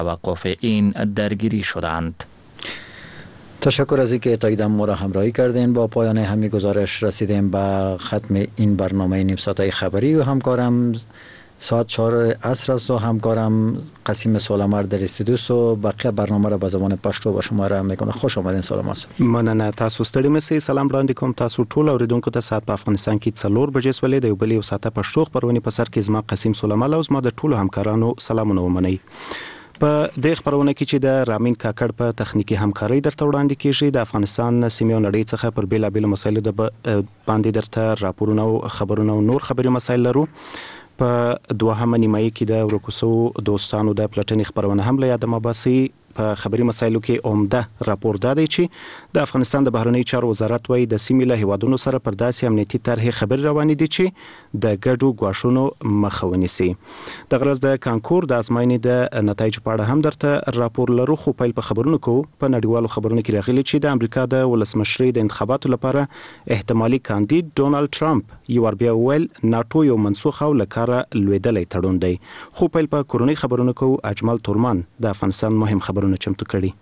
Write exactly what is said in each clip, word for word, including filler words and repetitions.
توقف این درگیری شدند. تشکر از اینکه تاییدم ما را همراهی کردین. با پایان همین گزارش رسیدیم به ختم این برنامه نیم ساعته خبری و همکارم ساعت چهار عصر است و همکارم قاسم سولمر در استودیو سو بقیه برنامه را به زبان پښتو به شما را میکنه. خوش آمدین سولمر صاحب. مننه. تاسو ستړي مې سلام وړاندې کوم تاسو ټول اوریدونکو ته. ساعت په افغانستان کې څلور بجې سولې د یو بل یو ساعته پښتو خبرونه په سر کې زما قاسم سولمر او زما د ټولو همکارانو سلامونه ومنئ. په دې خبرونه کې چې د رامین کاکړ په تخنیکی همکاري درته وړاندې کیږي د افغانستان سیمه او نړۍ څخه پر بیلا بیل مسایلو د باندې درته راپورونه او خبرونه او نور خبري مسایل لرو. په دوهمه نیمایي کې د ورکوسو دوستانو د پلټنې خبرونه هم له یاده مباسي. په خبري مسایلو کې عمده راپور دادی چې د افغانستان د بهرنی چارو وزارت وایي د سیمې له هیوادونو سره پر داسې امنیتي طرحې خبرې روانې دي چې د ګډو ګواښونو مخه ونیسي. د غرض د کانکور د ازموینې د نتایج په اړه هم درته راپور لرو. خو پیل په خبرونو کو په نړیوالو خبرونو کې راغلي چې د امریکا د ولسمشرۍ د انتخاباتو لپاره احتمالي کاندید ډونالد ټرمپ یو بیا ویل ناتو یو منسوخ او لکاره لویدلې تړون دی. خو پیل په کورونی خبرونو کو اجمل تورمان د افغانستان مهم خبرونه چمتو کړي.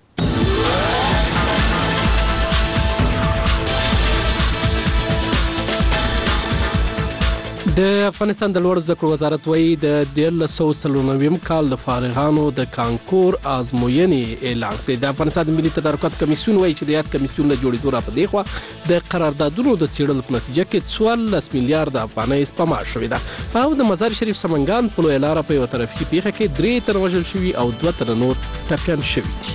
د افغانستان د لوړ زده کړو وزارت وایي د دیارلس سوه څلور نوي کال د فارغانو د کانکور ازموینې اعلان کړې. د افغانستان د ملي تدارکات کمیسیون وایي چې د یاد کمیسیون له جوړېدو را پدې خوا د قراردادونو د څېړلو په نتیجه کې څوارلس میلیارډ افغانۍ سپما شوې ده. او د مزار شریف سمنګان په لویه لاره په یوه ترافیکي پیښه کې درې تنه وژل شوي او دوه تنه نور ټپیان شوي دي.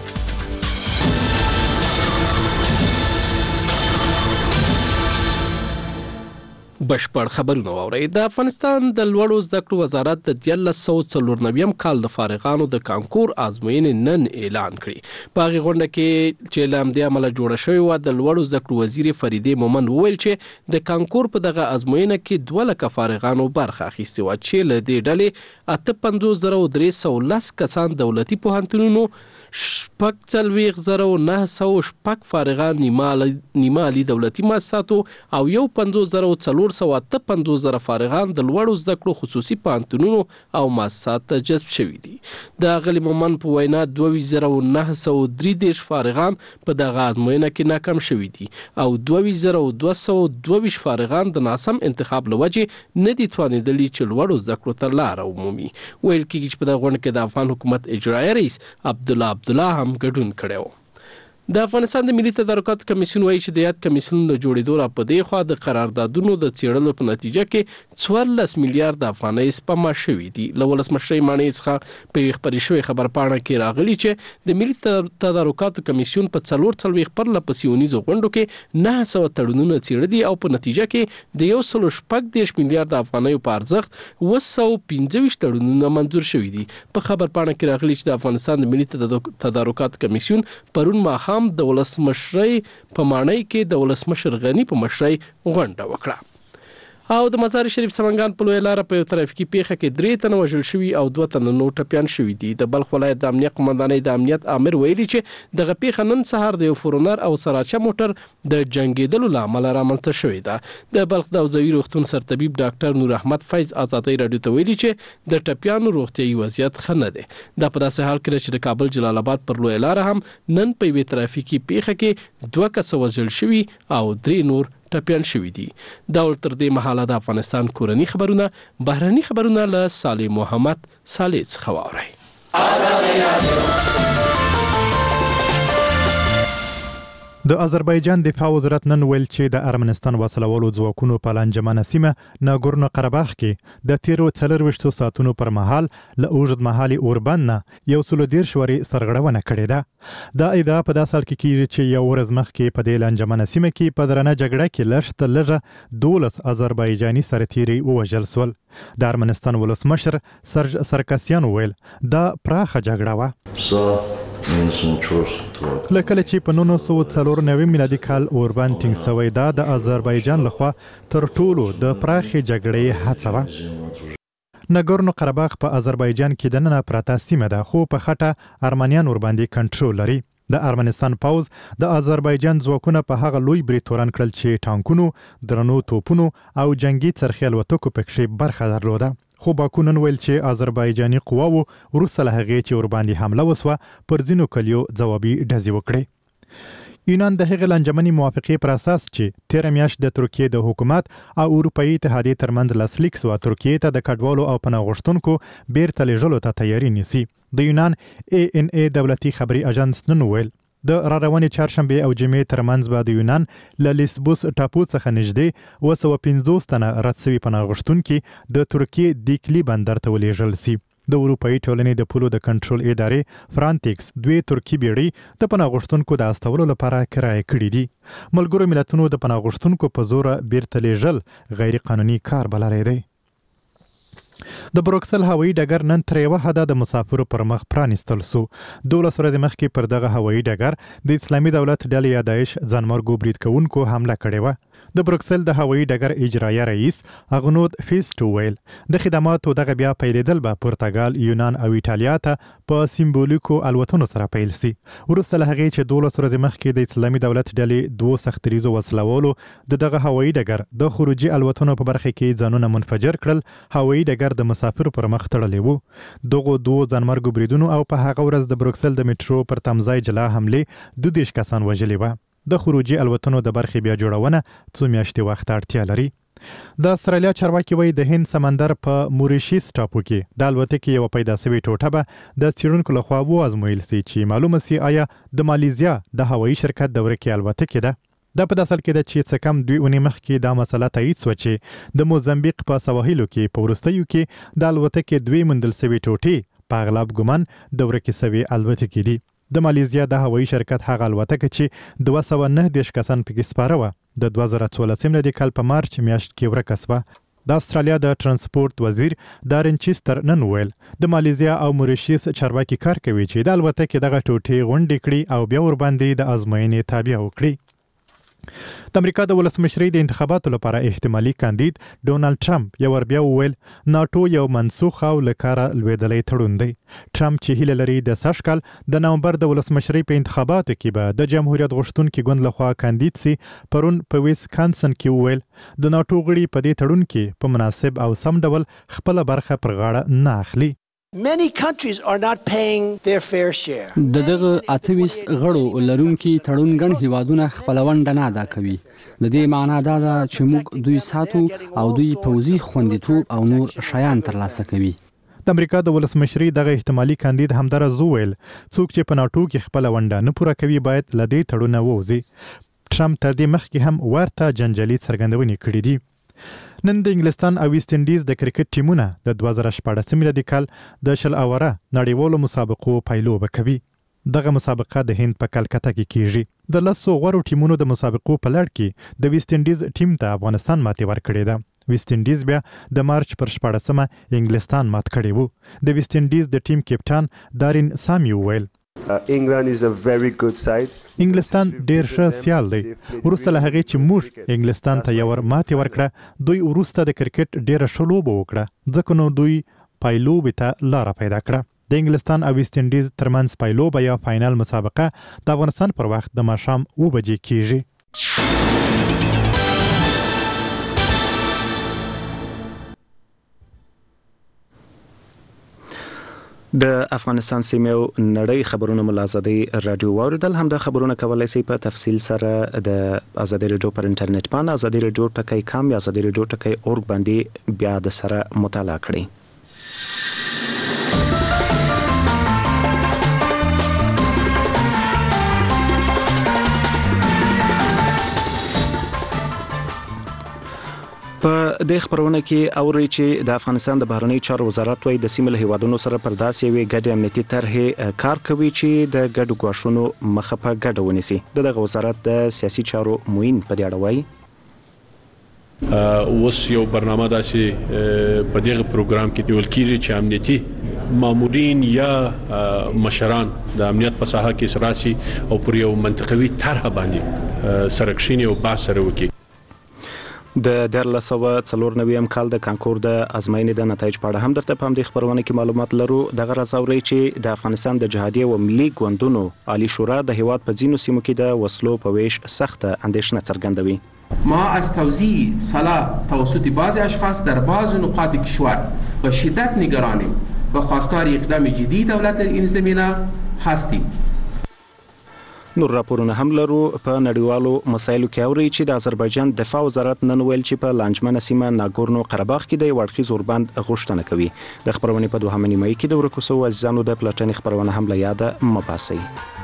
بشپړ خبرونه واورئ. د افغانستان د لوړو زده کړو وزارت د دیارلس سوه څلور نوي کال د فارغانو د کانکور ازموینې نن اعلان کړي. په هغې غونډه کې چې له همدې امله جوړه شوې وه د لوړو زده کړو وزیر فریدې مومند وویل چې د کانکور په دغه ازموینه کې دوه لکه فارغانو برخه اخیستې وه چې له دې ډلې اته پنځوس زره او درې سوه لس کسان دولتي پوهنتونونو، شپږ څلوېښت زره او نهه سوه شپږ فارغان نیمه عالي دولتي مؤسساتو او یو پنځوس زره او څلور سوه اته پنځوس زره فارغان د لوړو زده کړو خصوصي پوهنتونونو او مؤسسات ته جذب شوي دي. د اغلې مومند په وینا دوه ویشت زره او نهه سوه درې دېرش فارغان په دغه ازموینه کې ناکام شوي دي او دوه ویشت زره او دوه سوه دوه ویشت فارغان د ناسم انتخاب له وجې نه دي توانېدلي چې لوړو زده کړو ته لاره ومومي. ویل کېږي چې په دغه غونډه کې د افغان حکومت اجرایي رئیس عبدالله عبدالله هم ګډون کړی و. د افغانستان د ملي تدارکات کمیسیون وایي چې د یاد کمیسیون له جوړېدو را پدې خوا د قراردادونو د څېړلو په نتیجه کې څوارلس میلیارډ افغانۍ سپما شوي دي. له ولسمشرۍ ماڼۍ څخه په یوې خپرې شوې خبرپاڼه کې راغلي چې د ملي تدارکاتو کمیسیون په څلور څلوېښت پرله پسې اونیزو غونډو کې نهه سوه تړونونه څېړلي او په نتیجه کې د یو سلو شپږ دېرش میلیارډ افغانیو په ارزښت اوه سوه پنځه ویشت تړونونه منظور شوي دي. په خبرپاڼه کې راغلي چې د افغانستان د ملي تدارکاتو کمیسیون پرون ماښام د ولسمشرۍ په ماڼۍ کې د ولسمشر غني په مشرۍ غونډه وکړه. او د مزار شریف سمنګان په لویه لاره په یو ترافیکي پیښه کې درې تنه وژل شوي او دوه تنه نور ټپیان شوي دي. د بلخ ولایت د امنیت قمندانۍ د امنیت امر ویلي چې دغه پیښه نن سهار د یو فورونر او سراچه موټر د جنګېدلو له امله رامنځته شوې ده. د بلخ د حوزوي روغتون سرطبیب ډاکټر نور احمد فیض ازادۍ راډیو ته ویلي چې د ټپیانو روغتیایي وضعیت ښه نه دی. دا په داسې حال کې چې د کابل جلال آباد پر لویه لاره هم نن په یوې ترافیکي پیښه کې دوه کسه وژل شوي او درې نور ټپیان شوي دي. دا تر دې مهاله د افغانستان کورني خبرونه بهرني خبرونه له صالح محمد صالح څخه واورئ. د آذربایجان دفاع وزارت نن ویل چې د ارمنستان وسلوالو ځواکونو په لانجمنه سیمه ناګورنو قرهباغ کې د تیرو څلرویشتو ساعتونو پر مهال له اوږد مهالي اوربند نه یو سلو دېرش وارې سرغړونه کړې ده. دا ادعا په داسې حال کې کېږي چې یو ورځ مخکې په دې لانجمنه سیمه کې په درنه جګړه کې لږ تر لږه دولس آذربایجاني سرتیري ووژل سول. د ارمنستان ولسمشر سرج سرکسیان ویل دا پراخه جګړه وه. لکه چې په نولس سوه څلور نوي میلادي کال اوربند ټینګ شوی دا د آذربایجان لخوا تر ټولو د پراخې جګړې هڅه وه. ناګورنو قرهباغ په آذربایجان کې دننه پراته سیمه ده خو په خټه ارمنیان ورباندې کنټرول لري. د ارمنستان پوځ د آذربایجان ځواکونه په هغه لوی برید تورن کړل چې ټانکونو، درنو توپونو او جنگي څرخي الوتکو پکې برخه درلوده. خو باکو نن ویل چې آذربایجاني قواو وروسته له هغې چې ورباندې حمله وسوه پر ځینو کلیو ځوابي ډزې وکړې. یونان د هغې لانجمنې موافقې پر اساس چې تېره میاشت د ترکیې د حکومت او اروپایي اتحادیې ترمنځ لاسلیک سوه ترکیې ته د کډوالو او پناه غوښتونکو بیرته لیږلو ته تیاري نیسي. د یونان ای ان ای دولتي خبري اژانس نن ویل د راروانې چهارشنبې او جمعې ترمنځ به د یونان له لیسبوس ټاپو څخه نږدې اوه سوه پنځوس تنه رد سوي پناه غوښتونکي د ترکیې دیکلي بندر ته ولېږل سي. د اروپایي ټولنې د پولو د کنټرول ادارې فرانټیکس دوی ترکي بیړۍ د پناه غوښتونکو د استولو لپاره کرایه کړي دي. ملګرو ملتونو د پناه غوښتونکو په زوره بیرته لیږل غیر قانوني کار بللی دی. د بروکسل هوایي ډګر نن تر یوه حده د مسافرو پر مخ پرانیستل سو. دولس ورځې مخکې پر دغه هوایي ډګر د اسلامي دولت ډلې یا داعش ځانمرګو برید کوونکو حمله کړې وه. د بروکسل د هوایي ډګر اجرایه رئیس اغنود فیسټو ویل د خدماتو دغه بیا پیلېدل به پرتګال، یونان او ایټالیا ته په سیمبولیکو الوتنو سره پیل سي. وروسته له هغې چې دولس ورځې مخکې د اسلامي دولت ډلې دوو سختریزو وسلوالو د دغه هوایي ډګر د خروجي الوتنو په برخه کې ځانونه منفجر کړل، هوایي ډګر د مسافرو پر مخ تړلی وو. دغو دوو ځانمرګو بریدونو او په هغه ورځ د بروکسل د میټرو پر تمځای جلا حملې دوه دېرش کسان وژلي وه. د خروجي الوتنو د برخې بیا جوړونه څو میاشتې وخت اړتیا لري. د استرالیا چارواکي وایي د هند سمندر په موریشیس ټاپو کې د الوتکې یوه پیدا سوې ټوټه به د څېړونکو لخوا وازمویل سي چې معلومه سي آیا د مالیزیا د هوایي شرکت د ورکې الوتکې ده. دا په داسل کې ده چې څه کم دوی اونۍ مخکې دا مسله تایید سوه چې د موزمبیق په سواحلو کې په وروستیو کې د الوتکې دوی موندل سوي ټوټې په اغلب ګمان د ورکې سوي الوتکې دي. د مالیزیا د هوایي شرکت هغه الوتکه چې دوه سوه نهه دېرش کسان پکې سپاره وه د دوه زره څوارلسم د کال په مارچ میاشت کې ورکه سوه. د استرالیا د ترانسپورت وزیر دارن چیستر نن ویل د مالیزیا او موریشیس چارواکي کار کوي چې د الوتکې دغه ټوټې غونډې کړي او بیا ورباندې د ازموینې تابع وکړي. د امریکا د ولسمشرۍ د انتخاباتو لپاره احتمالي کاندید ډونالد ټرمپ یو ور بیا وویل ناټو یو منسوخ او له کاره لوېدلی تړون دی. ټرمپ چې هیله لري د سږ کال د نومبر د ولسمشرۍ په انتخاباتو کې به د جمهوریت غوښتونکي ګوند لخوا کاندید سي، پرون په ویسکانسن کې وویل د ناټو غړي په دې تړون کې په مناسب او سم ډول خپله برخه پر غاړه نه اخلي. Many countries are not paying their fair share. د دغه اتویس غړو لرونکي تړون ګڼ هیوادونه خپل ونډه نه ادا کوي. د دې معنا دا ده چې موږ دوی ساتو او دوی پوځي خوندیتوب او نور شیان ترلاسه کوي. د امریکا د ولسمشرۍ دغه احتمالي کاندید همدارس وویل څوک چې په ناټو کې خپل ونډه نه پوره کوي باید له دې تړونه ووځي. ټرمپ تر دې مخکې هم ورته جنجالي څرګندونې کړې دي. نن د انګلستان او ویسټ انډیز د کرکټ ټیمونه د دوه زره شپاړسم میلادي کال د شل اوره نړیوالو مسابقو پایلوبه کوي. دغه مسابقه د هند په کلکته کې کیږي. د لسو غوړو ټیمونو د مسابقو په لړ کې د ویسټ انډیز ټیم ته افغانستان ماتې ورکړې ده. ویسټ انډیز بیا د مارچ پر شپاړسمه انګلستان مات کړی وو. د ویسټ انډیز د ټیم کپټان دارین سامي ویل Uh, England is a very good side. انګلستان ډیر ښه سیال دی. وروسته له هغې چې موږ انګلستان ته یو ور ماتې ورکړه دوی وروسته د کرکټ ډیره ښه لوبه وکړه ځکه نو دوی پایلوبې ته لاره پیدا کړه. د انګلستان او ویسټ انډیز ترمنځ پایلوبه یا فاینل مسابقه د افغانستان پر وخت د ماښام اوه بجې کیږي. د افغانستان سیمه او نړۍ خبرونه ملازمي رادیو واوریدل. هم د خبرونه کولای شي په تفصیل سره د ازادي رادیو پر انټرنیټ باندې ازادي رادیو ټکی کام یا ازادي رادیو ټکی اورګ باندې بیا د سره مطالعه کړئ. په د خبرونه کې اوري چې د افغانستان د بهرنی چارو وزارت وايي د سیمه له هیوادونو سره پر داسې یوې ګډې امنیتي طرحې کار کوي چې د ګډو ګواښونو مخه په ګډه ونیسي. دغه وزارت د سیاسي چارو معین په دې اړه وايي اوس یو برنامه داسې په دغه پروګرام کې نیول کیږي چې امنیتي مامورین یا مشران د امنیت په ساحه کې سراسي او پر یو منطقوي طرح باندې سرکشین او باسر وکړي. د دیارلس سوه څلور نویم کال د کانکور د ازموینې د نتایج په اړه هم درته په همدې خبرونه کې معلومات لرو. دغه راز اوري چې د افغانستان د جهادي او ملي ګوندونو عالی شورا د هیواد په ځینو سیمو کې د وسلو په ویش سخته اندېښنه څرګندوي. مع از توزیع سلاح توسط بعضی اشخاص در بعض نقاط کشور به شدت نگرانیم و خواستار اقدام جدی دولت در این زمینه هستیم. نور راپورونه هم لرو په نړیوالو مسایلو کې اوري چې د آذربایجان دفاع وزارت نن ویل چې په لانجمنه سیمه ناګورنو قرهباغ کې د وړخي زوربند غوښتنه کوي. د خبرونې په دوهمه نیمه کې د ورکوسو عزیزانو د پلاټنې خبرونه هم له یاده مباسي.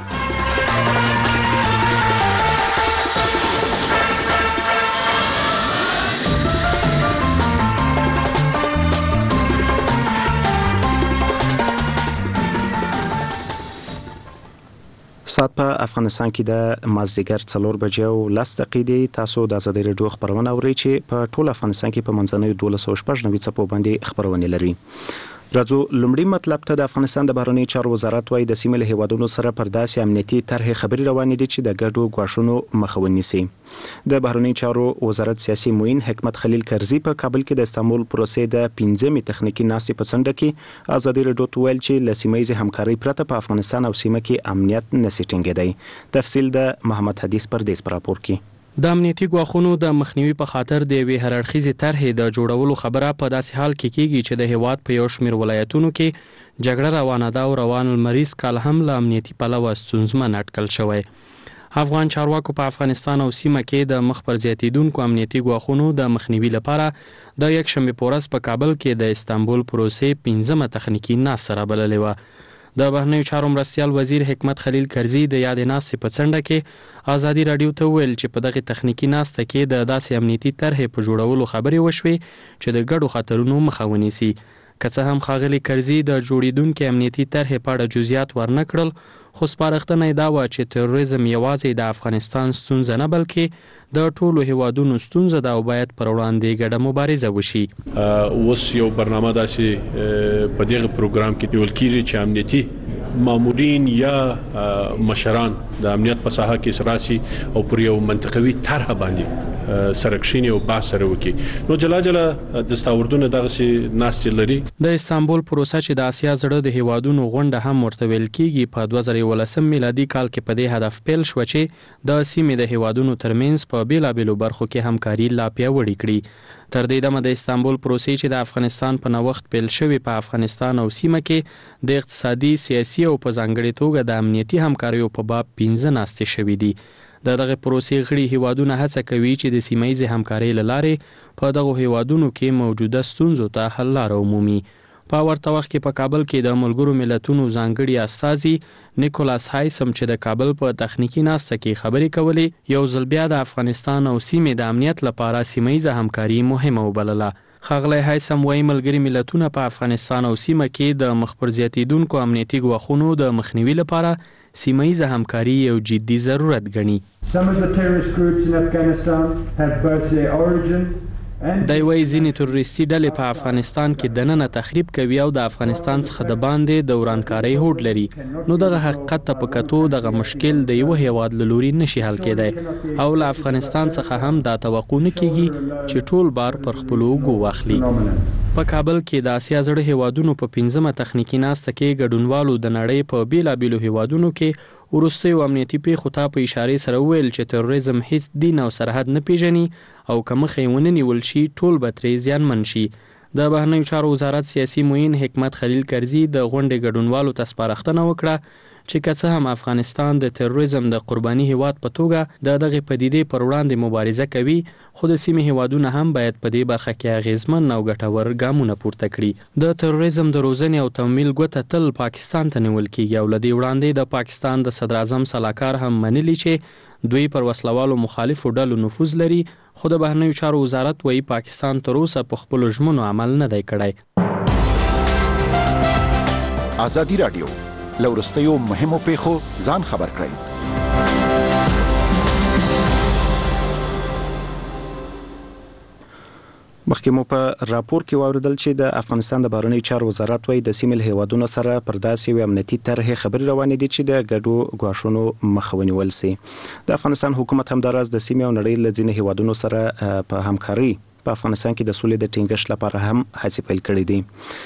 ساعت په افغانستان کې د مازدیګر څلور بجې او لس دقیقې دی. تاسو د ازادي رادیو خبرونه اورئ چې په ټول افغانستان کې په منځنوي دولس سوه شپږ نوي څپو باندې خبرونه لري. راځو لومړی مطلب ته. د افغانستان د بهرنی چارو وزارت وايي د سیمې له هیوادونو سره پر داسې امنیتي طرحې خبرې روانې دي چې د ګډو ګواښونو مخه ونیسي. د بهرنی چارو وزارت سیاسي معین حکمت خلیل کرزي په کابل کې د استانبول پروسې د پنځمې تخنیکی ناستې په څنډه کې ازادي رادیو ته ویل چې له سیمه‌ییزې همکارۍ پرته په افغانستان او سیمه کې امنیت نشي ټینګېدی. تفصیل د محمد حدیث پردیس پر راپور کې. د امنیتي ګواښونو د مخنیوي په خاطر د یوې هرړخیزې طرحې د جوړولو خبره په داسې حال کې کیږي چې د هیواد په یو شمېر ولایتونو کې جګړه روانه ده او روان المریض کال هم له امنیتي پلوه ستونزمن اټکل شوی. افغان چارواکو په افغانستان او سیمه کې د مخ پر زیاتیدونکو امنیتي ګواښونو د مخنیوي لپاره د یکشنبې په ورځ په کابل کې د استانبول پروسې پنځمه تخنیکی ناسته رابللې وه. د بهرنیو چارو مرستیال وزیر حکمت خلیل کرزي د یادې ناستې په څنډه کې ازادي رادیو ته ویل چې په دغه تخنیکی ناسته کې د داسې امنیتي طرحې په جوړولو خبرې وشوي چې د ګډو خطرونو مخه ونیسي. که څه هم ښاغلي کرزي د جوړیدونکو امنیتي طرحې په اړه جزئیات ورنه کړل، خو سپارښتنه یې دا وه چې تروریزم یوازې د افغانستان ستونزه نه بلکې د ټولو هیوادونو ستونزه ده او باید پر وړاندې ګډه مبارزه وشي. اوس یو برنامه داسې په دغه پروګرام کې نیول کیږي چې امنیتي مامورین یا مشران د امنیت په ساحه کې سراسي او پر یو منطقوي طرح باندې سرکشین او با سره وکي. نو جلا جلا د استاوردونه دغه سي ناس لري. د استانبول پروسه چې د اسیا زړه د هیوادونو غونډه هم ورته ویل کیږي په دوه زره یولسم میلادي کال کې په دې هدف پیل شو چې د سیمې د هیوادونو ترمنځ په بیلابېلو برخو کې همکاري لا پیاوړې کړي. تر دې دمه د استانبول پروسې چې د افغانستان په نوښت پیل شوی په افغانستان او سیمه کې د اقتصادي، سیاسي او په ځانګړي توګه د امنیتي همکاریو په باب پنځه ناستې شوې دي. د دغه پروسې غړي هیوادونه هڅه کوي چې د سیمه‌ییزې همکارۍ له لارې په دغه هیوادونو کې موجوده ستونزو ته حل لاره ومومي. په ورته وخت کې په کابل کې د ملګرو ملتونو ځانګړي استازي نیکولاس هایسم چې د کابل په تخنیکی ناسته کې خبرې کولې، یو ځل بیا د افغانستان او سیمې د امنیت لپاره سیمه‌ییزه همکاري مهمه وبلله. ښاغلی هایسم وايي ملګري ملتونه په افغانستان او سیمه کې د مخ پر زیاتیدونکو امنیتي ګواښونو د مخنیوي لپاره سیمه‌ییزه همکاري یو جدي ضرورت ګڼي. دی وايي ځینې تروریستي ډلې په افغانستان کې دننه تخریب کوي او د افغانستان څخه د باندې د ورانکارۍ هوډ لري. نو دغه حقیقت ته په کتو دغه مشکل د یو هیواد له لوري نشي حل کېدی او له افغانستان څخه هم دا توقع نه کیږي چې ټول بار پر خپلو اوږو واخلي. په کابل کې د اسیا زړه هیوادونو په پنځمه تخنیکی ناسته کې ګډونوالو د نړۍ په بیلابېلو هیوادونو کې وروستیو امنیتي پیښو ته په اشارې سره وویل چې تروریزم هیڅ دین او سرحد نه پیژني او که مخه یې ونه نیول شي ټول به ترې زیانمن شي. د بهرنیو چارو وزارت سیاسي معین حکمت خلیل کرزي د غونډې ګډونوالو ته سپارښتنه وکړه چې که څه هم افغانستان د تروریزم د قرباني هیواد په توګه د دغه پدیدې پر وړاندې مبارزه کوي، خو د سیمې هیوادونه هم باید په دې برخه کې اغیزمن او ګټور ګامونه پورته کړي. د تروریزم د روزنې او تمویل ګوته تل پاکستان ته نیول کیږي او له دې وړاندې د پاکستان د صدر اعظم سلاکار هم منلي چې دوی پر وسلوالو مخالفو ډلو نفوذ لري، خو د بهرنیو چارو وزارت وايي پاکستان تر اوسه په خپلو ژمنو عمل نه دی کړی. ازادي رادیو لورستیو مهمو پیښو ځان خبر کړئ. مخکې مو په راپور کې واوریدل چې د افغانستان د بهرنی چارو وزارت وايي د سیمې هیوادونو سره پر داسې یو امنیتي طرحې خبرې روانې دي چې د ګډو ګواښونو مخه ونیول سي. د افغانستان حکومت همداراز د سیمې او نړۍ له ځینې هیوادونو سره په همکاري په افغانستان کې د سولې د ټینګښت لپاره هم هڅې پیل کړې دي.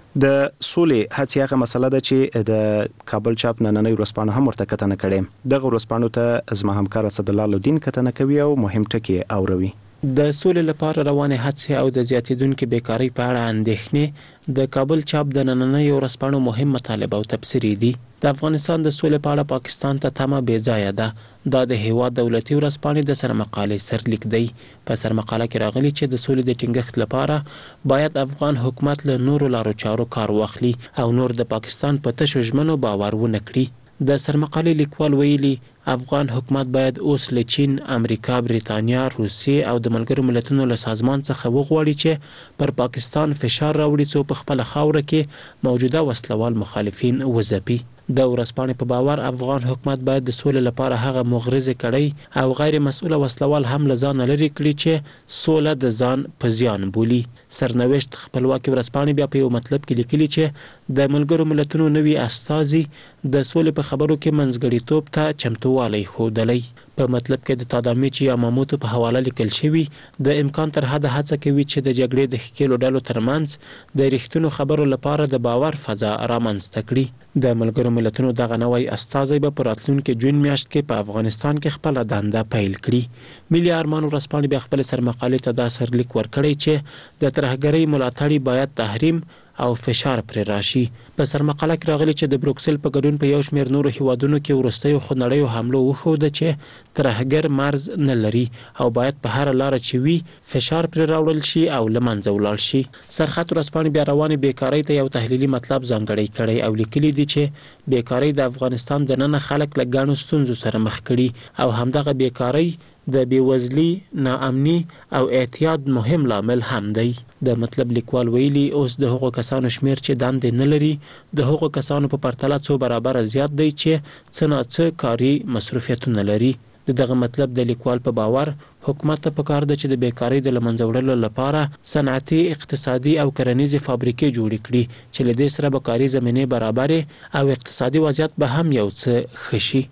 د سولې هڅې هغه مسله ده چې د کابل چاپ نننۍ ورځپاڼه هم ورته کتنه کړې. دغه ورځپاڼو ته زما همکار اسدالله الدین کتنه کوي او مهم ټکي اوروي. د سولې لپاره روانې هڅې او د زیاتیدونکو بیکاری په اړه اندېښنې د کابل چاپ د نننۍ ورځپاڼو مهم مطالب او تبصرې دي. د افغانستان د سولې په اړه پاکستان ته تمه بې ځایه ده. دا د هیواد دولتي ورځپاڼې د سرمقالې سرلیک دی. په سرمقاله کې راغلي چې د سولې د ټینګښت لپاره باید افغان حکومت له نورو لارو چارو کار واخلي او نور د پاکستان په تشو ژمنو باور ونه کړي. د سرمقالې لیکوال ویلي افغان حکومت باید اوس له چین، امریکا، بریتانیا، روسیې او د ملګرو ملتونو له سازمان څخه وغواړي چې پر پاکستان فشار راوړي څو په خپله خاوره کې موجوده وسلوال مخالفین وځپي. د ورځپاڼې په باور افغان حکومت باید د سولې لپاره هغه مغرضې کړۍ او غیر مسؤله وسلوال هم له ځانه لرې کړي چې سوله د ځان په زیان بولي. سرنوشت خپلواکي ورځپاڼې بیا په یو مطلب کې لیکلي چې د ملګرو ملتونو نوي استازي د سولې په خبرو کې منځګړیتوب ته چمتووالی ښودلی. په مطلب کې د تادامیچ یا ماموتو په حواله لیکل شوي د امکان تر حده هڅه کوي چې د جګړې د ښکېلو ډلو ترمنځ د رښتینو خبرو لپاره د باور فضا رامنځته کړي. د ملګرو ملتونو دغه نوی استازی به په راتلونکي جون میاشت کې په افغانستان کې خپله دنده پیل کړي. ملي ارمان ورځپاڼې بیا خپل سرمقالې ته دا سرلیک ورکړی چې د ترهګرۍ ملاتړي باید تحریم او فشار پر راشي. په سرمقاله کې راغلي چې د بروکسل په ګډون په یو شمېر نورو هیوادونو کې وروستیو خونړیو حملو وښوده چې ترهګر مرز نه لري او باید په هر لاره چې وي فشار پر راوړل شي او له منځه ولاړ شي. سرخط ورځپاڼې بیا روانې بیکارۍ ته یو تحلیلي مطلب ځانګړی کړی او لیکلي دي چې بیکارۍ د افغانستان دننه خلک له ګڼو ستونزو سره مخ کړي او همدغه بیکارۍ د بیوزلي، ناامني او اعتیاد مهم لامل هم دی. د مطلب لیکوال ویلي اوس د هغو کسانو شمیر چې دندې نه لري د هغو کسانو په پرتله څو برابره زیات دی چې څه ناڅه کاري مصروفیتونه لري. د دغه مطلب د لیکوال په باور حکومت ته پکار ده چې د بیکارۍ د له منځه وړلو لپاره صنعتي، اقتصادي او کرنیزې فابریکې جوړې کړي چې له دې سره به کاري زمینې برابرې او اقتصادي وضعیت به هم یو څه ښه شي.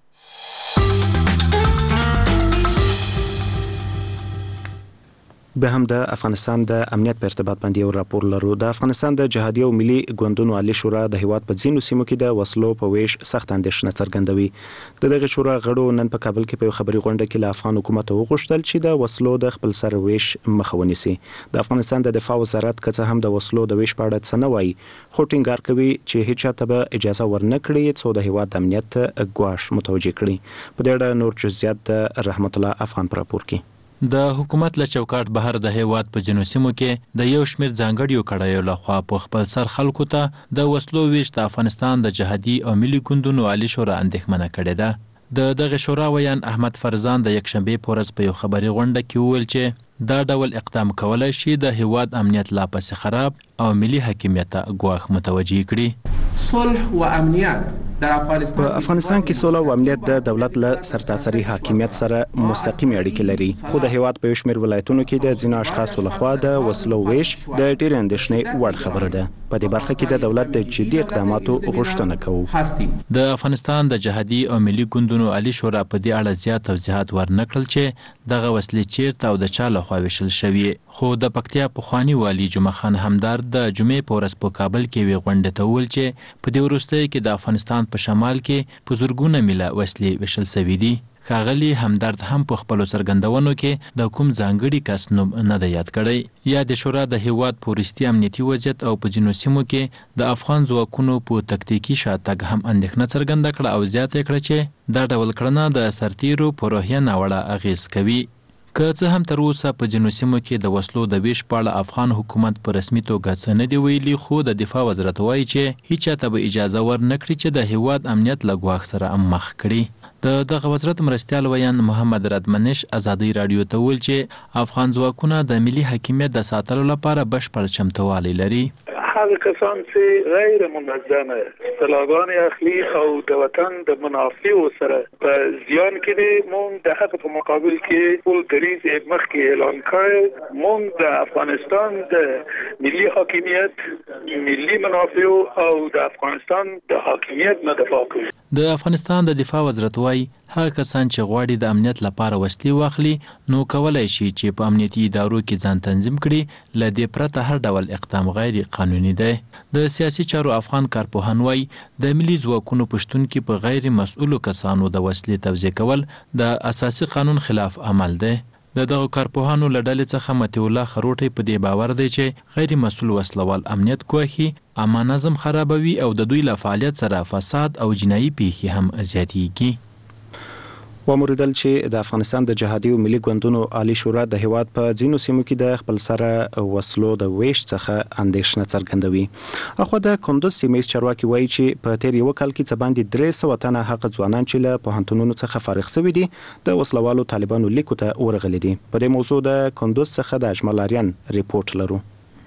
به هم د افغانستان د امنیت په ارتباط باندې یو راپور لرو. د افغانستان د جهادي او ملي ګوندونو عالی شورا د هیواد په ځینو سیمو کې د وسلو په ویش سخت اندېښنه څرګندوي. د دغه شورا غړو نن په کابل کې په خبري غونډه کې له افغان حکومت وغوښتل چې د وسلو د خپل سر ویش مخه ونیسي. د افغانستان د دفاع وزارت که هم د وسلو د ویش په اړه څه نه وایي خو ټینګار کوي چې هیڅ چاته به اجازه ورنکړي څو د هیواد امنیت ګواښ متوجه کړي. په دې اړه نور جزئیات د رحمت الله افغان پر راپور کې. د حکومت له چوکاټ بهر د هیواد په جنوب سیمو کې د یو شمېر ځانګړیو کړایو لخوا په خپل سر خلکو ته د وسلو ویش د افغانستان د جهادي او ملي ګوندونو عالی شورا اندېښمنه کړې ده. د دغه شورا ویان احمد فرزان د یکشنبې په ورځ په یو خبري غونډه کې وویل چې دا ډول اقدام کولای شي د هیواد امنیت لا پسې خراب او ملي حاکمیت ته ګواښ متوجه کړي. صلح و امنیت در افغانستان په افغانستان کې صلح او امنیت د دولت له سرتاسري حاکمیت سره مستقیم اړیکې لري خو د هیواد په شمیر ولایتونو کې د ځینو اشخاصو لخوا د وسلو ویش د ډېر اندېښنې وړ خبره ده. په دې برخه کې د دولت د جدي اقداماتو غوښتنه کوو. د افغانستان د جهادي او ملي ګوندونو عالی شورا په دې اړه زیات توضیحات ورنکړل چې دغه وسلې چیرته او د چا لخوا ویشل شوی. خو د پکتیا پخوانی والی جمعه خان همدار د جمعې په ورځ په کابل کې وی غونډه ته ویل چې په دې وروستیو کې د افغانستان په شمال کې په زورګونه میله وسلې ویشل شوي دي. ښاغلي همدرد هم په خپلو څرګندونو کې د کوم ځانګړي کس نوم نه دی یاد کړی. یا د شورا د هیواد په وروستي امنیتي وضعیت او په ځینو سیمو کې د افغان ځواکونو په تکتیکي شاتګ هم اندېښنه څرګنده کړه او زیاته کړه چې دا ډول کړنه د سرتیرو په روحیه ناوړه اغېز کوي. که څه هم تر اوسه په ځینو سیمو کې د وسلو د ویش په اړه افغان حکومت په رسمي توګه څه نه دی ویلي خو د دفاع وزارت وایي چې هیڅ چاته به اجازه ورنکړي چې د هیواد امنیت له ګواښ سره مخ کړي. د دغه وزارت مرستیال ویان محمد ردمنش ازادي رادیو ته ویل چې افغان ځواکونه د ملي حاکمیت د ساتلو لپاره بشپړ چمتووالی لري. هغه کسان چې غیر منظمه اصطلاحات اخلي او د وطن د منافعو سره په زیان کې دي مونږ د هغه په مقابل کې ټول دریز مخکې اعلان کړ مونږ د افغانستان د ملي حاکمیت ملي منافعو او د افغانستان د حاکمیت نه دفاع کوو. د افغانستان د دفاع وزارت وايي هغه کسان چې غواړي د امنیت لپاره وسلې واخلي نو کولای شي چې په امنیتي ادارو کې ځان تنظیم کړي، ل دې پرته هر ډول اقدام غیر قانوني دی. د سیاسي چارو افغان کارپوهان وایي د ملي ځواکونو په شتون کې په غیر مسؤلو کسانو د وسلې توزیع کول د اساسي قانون خلاف عمل دی. د دغه کارپوهانو له ډلې څخه مطیع الله خروټی په دې باور دی چې غیر مسؤل وسلوال امنیت ګواښي، عامه نظم خرابوي او د دوی له فعالیت سره فساد او جنایي پیښې هم زیاتېږي. وموریدل چې د افغانستان د جهادي او ملي ګوندونو عالی شورا د هیواد په ځینو سیمو کې د خپل سره وسلو د ویش څخه اندېښنه څرګندوي. اخو د کندوز سیمې چارواکي وایي چې په تیر یو کال کې څه باندې درې سوه تنه هغه ځوانان چې له پوهنتونونو څخه فارغ شوي دي د وسلوالو طالبانو لیکو ته ورغلي دي. په دې موضوع د کندوز څخه د اجمل اریان ریپورت لرو.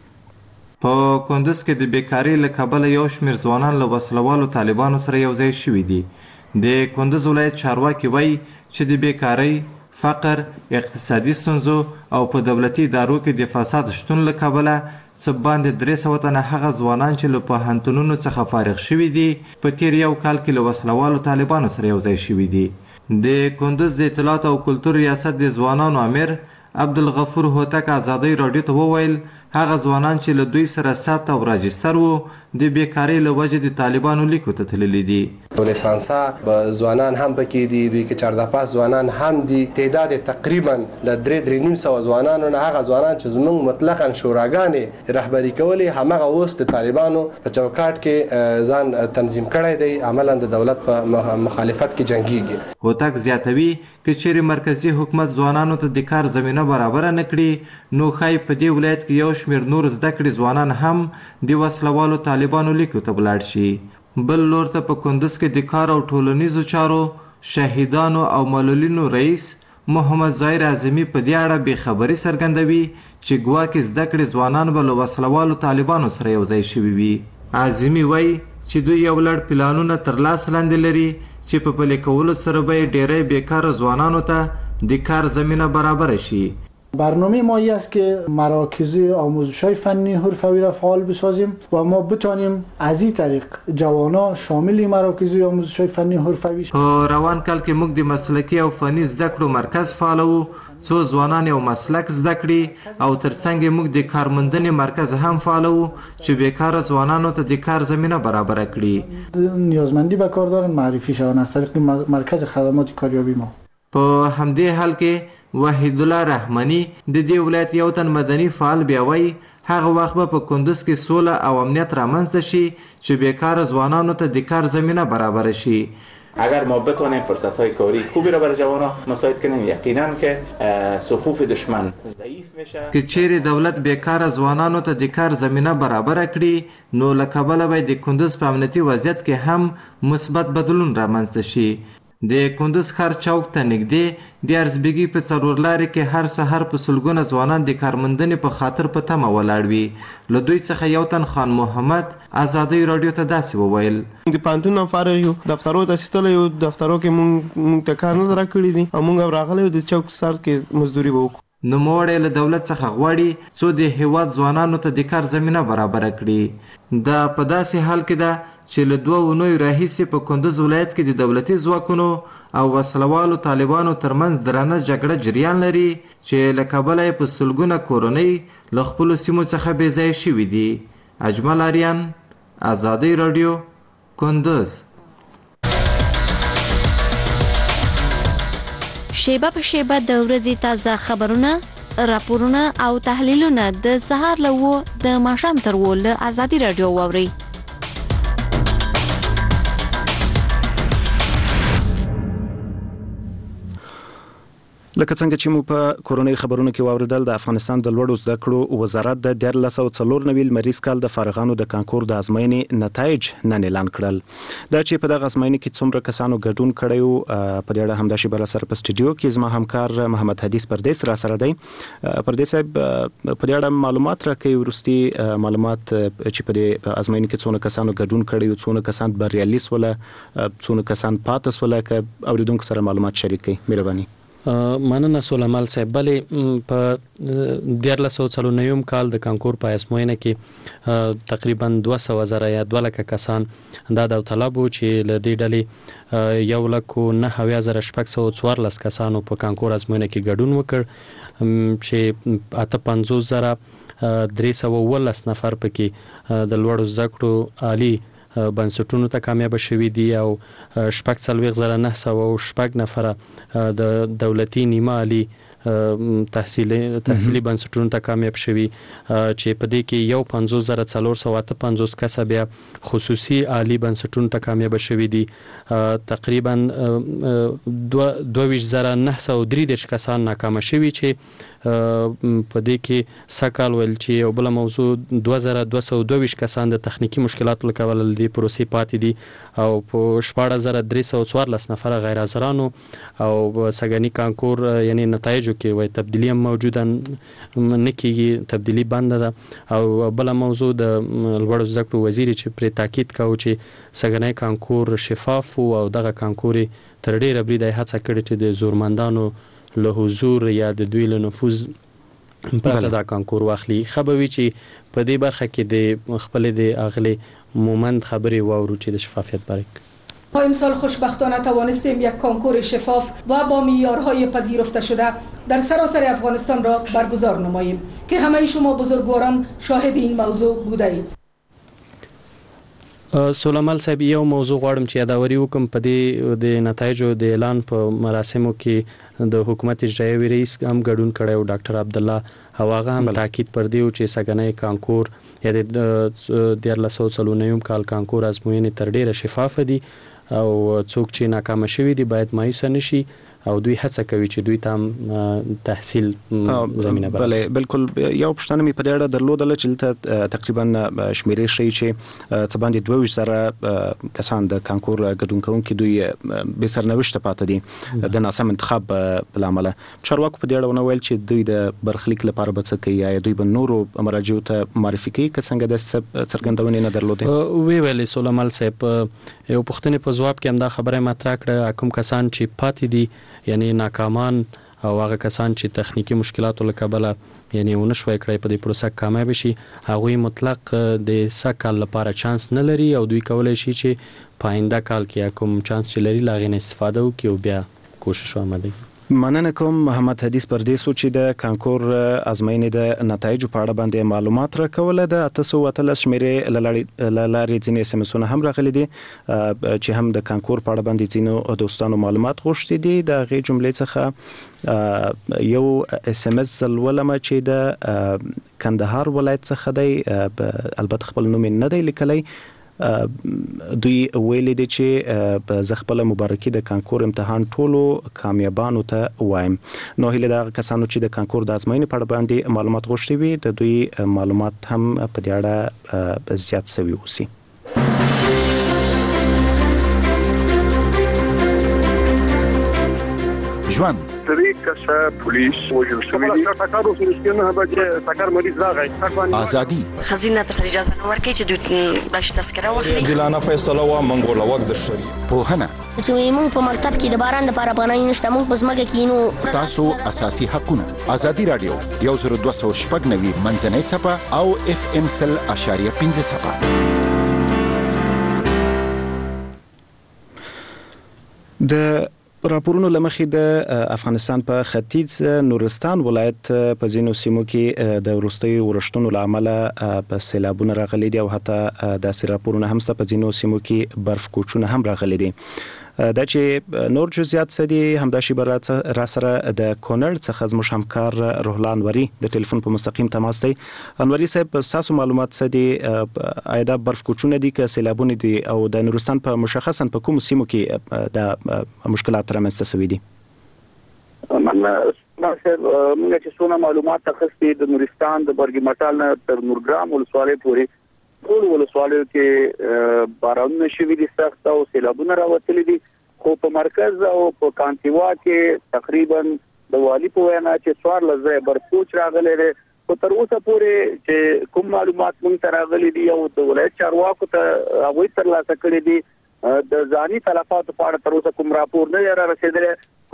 په کندوز کې د بیکاری له کبله یو شمېر ځوانان له وسلوالو طالبانو سره یو ځای شوي دي. د کندوز ولایت چارواکي وایي چې د بیکاری، فقر، اقتصادي ستونزو او په دولتي ادارو کې د فساد شتون له کبله څه باندې درې سوه تنه هغه ځوانان چې له پوهنتونونو څخه فارغ شوي دي په تیر یو کال کې له وسلوالو طالبانو سره یو ځای شوي دي. د کندوز د اطلاعات او کلتور ریاست د ځوانانو امیر عبدالغفور هوتک ازادۍ راډیو ته وویل هغه ځوانان چې له دوی سره ثبت او راجستر وو د بیکارۍ له وجې د طالبانو لیکو ته تللي دي. دولت فرانسه به ځوانان هم پکې دي، دوی کې چاردپاس ځوانان هم دي. تعداد تقریبا له درې درې نیم سوه ځوانانو نه هغه ځوانان چې زموږ مطلقا شوراګانې رهبري کولې همغه اوس د طالبانو په چوکاټ کې ځان تنظیم کړی دی، عملا د دولت په مخالفت کې جنګیږي. هوتک زیاتوي که چیرې مرکزي حکومت ځوانانو ته د کار زمینه برابره نه کړي نو ښایي په دې ولایت کې یو شمېر نور زده کړي ځوانان هم د وسلوالو طالبانو لیکو ته ولاړ شي. بل لور ته په کندوز کې د کار او ټولنیزو چارو شهیدانو او معلولینو رئیس محمد ظاهر اعظمي په دې اړه بېخبري څرګندوي چې ګواکې زده کړي ځوانان به له وسلوالو طالبانو سره یو ځای شوي وي. اعظمي وایي چې دوی یو لړ پلانونه تر لاس لاندې لري چې په پلي کولو سره به یې ډېری بېکاره ځوانانو ته د کار زمینه برابره شي. برنامه ما این است که مراکز آموزش‌های فنی حرفوی را فعال بسازیم و ما بتانیم از این طریق جوانان شامل مراکز آموزش‌های فنی حرفوی په روان کال کې موږ د مسلکي او فني زده کړو مرکز فعالوو څو ځوانان یو مسلک زده کړي او ترڅنګ موږ د کارموندنې مرکز هم فعالوو چې بیکاره ځوانانو ته د کار زمینه برابره کړي. نیازمندی به کار دارن معرفی شوند از طریق مرکز خدمات کاریابی ما. په همدې حال کې وحید الله رحماني د دې ولایت یو تن مدني فعال بیا وایي هغه وخت به په کندوز کې سوله او امنیت رامنځته شي چې بیکاره ځوانانو ته د کار زمینه برابره شي. اگر ما بتوانیم فرصت‌های کاری خوبی را برای جوانان مساعد کنیم یقینا که صفوف دشمن ضعیف میشه. که چیرې دولت بیکاره ځوانانو ته د کار زمینه برابره کړي نو له کبله به د کندوز په امنیتي وضعیت کې هم مثبت بدلون رامنځته شي. د کندوز ښار چوک ته نږدې د ارزبیګي په څلور لارې کې هر سهار په سلګونه ځوانان د کارموندنې په خاطر په تمه ولاړ وي. له دوی څخه یو تن خان محمد ازادۍ راډیو ته داسې وویل د پوهنتون نه فارغ یو، دفترو ته ایستلی یو، دفترو کې مونږ مونږ ته کار نه راکړي دي او مونږ راغلی یو د چوک سر کې مزدوري به وکړو. نوموړی له دولت څخه غواړي څو د هیواد ځوانانو ته د کار زمینه برابره کړي. دا په داسې حال کې ده چې له دوه اونیو راهیسې په کندوز ولایت کې د دولتي ځواکونو او وسلوالو طالبانو ترمنځ درنه جګړه جریان لري چې له کبله یې په سلګونه کورنۍ له خپلو سیمو څخه بې ځایه شوي دي. اجمل اریان، ازادۍ راډیو، کندوز. شیبه په شیبه د ورځې تازه خبرونه، راپورونه او تحلیلونه د سهار له اوه د ماښام تر اوه له ازادي راډیو واورئ. لکه څنګه چې مو په کورونی خبرونو کې واوریدل د افغانستان د لوړو زده کړو وزارت د دیارلس سوه څلور نوي لمریز کال د فارغانو د کانکور د ازموینې نتایج نن اعلان کړل. دا چې په دغه ازموینې کې څومره کسانو ګډون کړی و په دې اړه همدا شیبه را سره په سټوډیو کې زما همکار محمد حدیث پردیس را سره دی. پردیس صاحب په دې اړه معلومات راکړئ، وروستي معلومات چې په دې ازموینې کې څومره کسانو ګډون کړی و، څومره کسان بریالي سول، څومره کسان پاتې سول، که اوریدونکو سره معلومات شریک کړئ مهرباني. مننه سولمال صاحب. بلې په دیارلس سوه څلور نویم کال د کانکور په ازموینه کې تقریبا دوه سوه زره یا دوه لکه کسان دا داوطلب وو چې له دې ډلې یو لک نهه اویا زره شپږ سوه څوارلس کسانو په کانکور ازموینه کې ګډون وکړ چې اته پنځوس زره درې سوه اوولس نفر پکې د لوړو زده کړو عالي بنسټونو ته کامیاب شوي دي او شپږ څلوېښت زره نه سوه او شپږ نفره د دولتي نیمه عالي تحصیلي تحصیلي بنسټونو ته کامیاب شوي چې په دې کې یو پنځوس زره څلور سوه اته پنځوس کسه بیا خصوصي عالي بنسټونو ته کامیاب شوي دي. تقریبا دوه ویشت زره نه سوه درې دېرش کسان ناکامه شوي چې په دې کې سکال ویل چې یو بل موضوع دوه زره دوه سوه دوه ویشت کسان د تخنیکی مشکلاتو له کبله له دې پروسې پاتې دي او په شپاړس زره درې سوه څوارلس نفره غیر حاضرانو او سږني کانکور یعنی نتایجو کې وایي تبدیلي هم موجوده نه کېږي، تبدیلي بنده ده. او بله موضوع د لوړو زده کړو وزیر چې پرې تاکید کوو چې سږنی کانکور شفاف و او دغه کانکور یې تر ډېره بریده هڅه کړې چې د زورمندانو له حضور یا د دوی له نفوذ پرته دا کانکور واخلي. خبروي چې په دې برخه کې د خپل د اغلی مومند خبرې واورو چې د شفافیت باره ما امسال خوشبختانه توانستیم یک کانکور شفاف و با معیارهای پذیرفته شده در سراسر افغانستان را برگزار نماییم که همه شما بزرگواران شاهد این موضوع بوده اید. سولمال صاحب یو موضوع غواړم چې یادوري وکم په دې د نتایجو د اعلان په مراسمو کې د حکومت اجرایي رئیس هم ګډون کړی او ډاکټر عبدالله او هغه هم تاکید پر دی چې سږنی کانکور یا د دیارلس سوه څلور نویم کال کانکور ازموینې تر ډیره شفاف دي او څوک چې ناکامه شوي دي باید مایوسه نشي او دوی هڅه کوي چې دوی ته تحصیل زمينه برابر. بله بالکل. یو پښتنه می په دې اړه درلودل چې تقریبا شمیرې شي چې څه باندې دوه ویشت زره کسان د کانکور ګډون کوونکي دوی به سرنوشت پاتې دي د ناسم انتخاب په لامل. چارواکو په دې اړه ونه ویل چې دوی د برخلیک لپاره به څه کوي یا دوی به نورو مراجعو ته معرفي کوي که څنګه د څرګندونې نه درلودې. وی ویل سولمال صاحب یو پښتنه په جواب کې هم دا خبره مطرح کړه کوم کسان چې پاتې دي یعنی ناکامان او هغه کسان چې تخنیکی مشکلاتو له کبله یعنی ونشوي کړی په دې پروسه کامیاب شي هغه مطلق د سکل لپاره چانس نه لري او دوی کولای شي چې په آینده کال کې کوم چانس چې لري لاغې نه استفاده وکړي او بیا کوشش وکړي. مننه کوم محمد حدیث پردیسو چې د کانکور ازموینې د نتایجو په اړه باندې معلومات راکول. د اته سوه اتلس شمیرې لارې ځینې اس ام اسونه هم راغلي دي چې هم د کانکور په اړه باندې ځینو دوستانو معلومات غوښتي دي. د هغې جملې څخه یو اس ام اس ولومه چې د کندهار ولایت څخه دی، البته خپل نوم نه دی لیکلی. دوی ویلي دي چې زه خپل مبارکي د کانکور امتحان ټولو کامیابانو ته وایم. نو هیله د کسانو چې د کانکور د ازموینې په اړه باندې معلومات غوښتي وي د دوی معلومات هم په دې اړه زیات شوي اوسي. ژوند طریق کسا پولیس وجل شوی دی تکارو سرشتونه به تکار مریض راغی ازادي خزینه تر اجازه نه ورکړي چې دوی باش تذکره واخلي. ګلانه فیصله وا منګول وخت در شری په هنه چې موږ په مکتب کې د باران لپاره پناه نشته موږ په ځمکه کې نو تاسو اساسي حقونه. ازادي رادیو یو زر دوه سوه شپږ نوي منځنۍ صفه او اف ام سل اشاریه پنځه صفه. د راپورونو لمخې د افغانستان په ختیځ نورستان ولایت په ځینو سیمو کې د وروستیو ورښتونو له امله په سیلابونه راغلي دي او حتی داسې راپورونه هم شته په ځینو سیمو کې برف کوچونه هم راغلي دي. دا چې نور جزئیات څه دي همدا شی بر را سره د کونړ څخه زموږ همکار روحلا انوري د ټلیفون په مستقیم تماس دی. انوري صاحب تاسو معلومات څه دي آیا د برف کوچونه دي که سیلابونه دي او د نورستان په مشخصا په کوم سیمو کې د مشکلات رامنځته شوي دي؟ من موږ چې څونه معلومات تخصصي د نورستان د برګي مټال نه تر نورګرام ولسوالۍ پورې ټول ولسوالیو کې بارانونه شوي دي سخت او سیلابونه راوتلي دي خو په مرکز او په کانتیوا کې تقریبا د والی په وینا چې څوار لږه برپوچ راغلي دي خو تر اوسه پورې چې کوم معلومات مونږ ته راغلي دي او د ولایت چارواکو ته هغوی ترلاسه کړي دي د ځاني تلفاتو په اړه تر اوسه کوم راپور نه را رسیدلی خو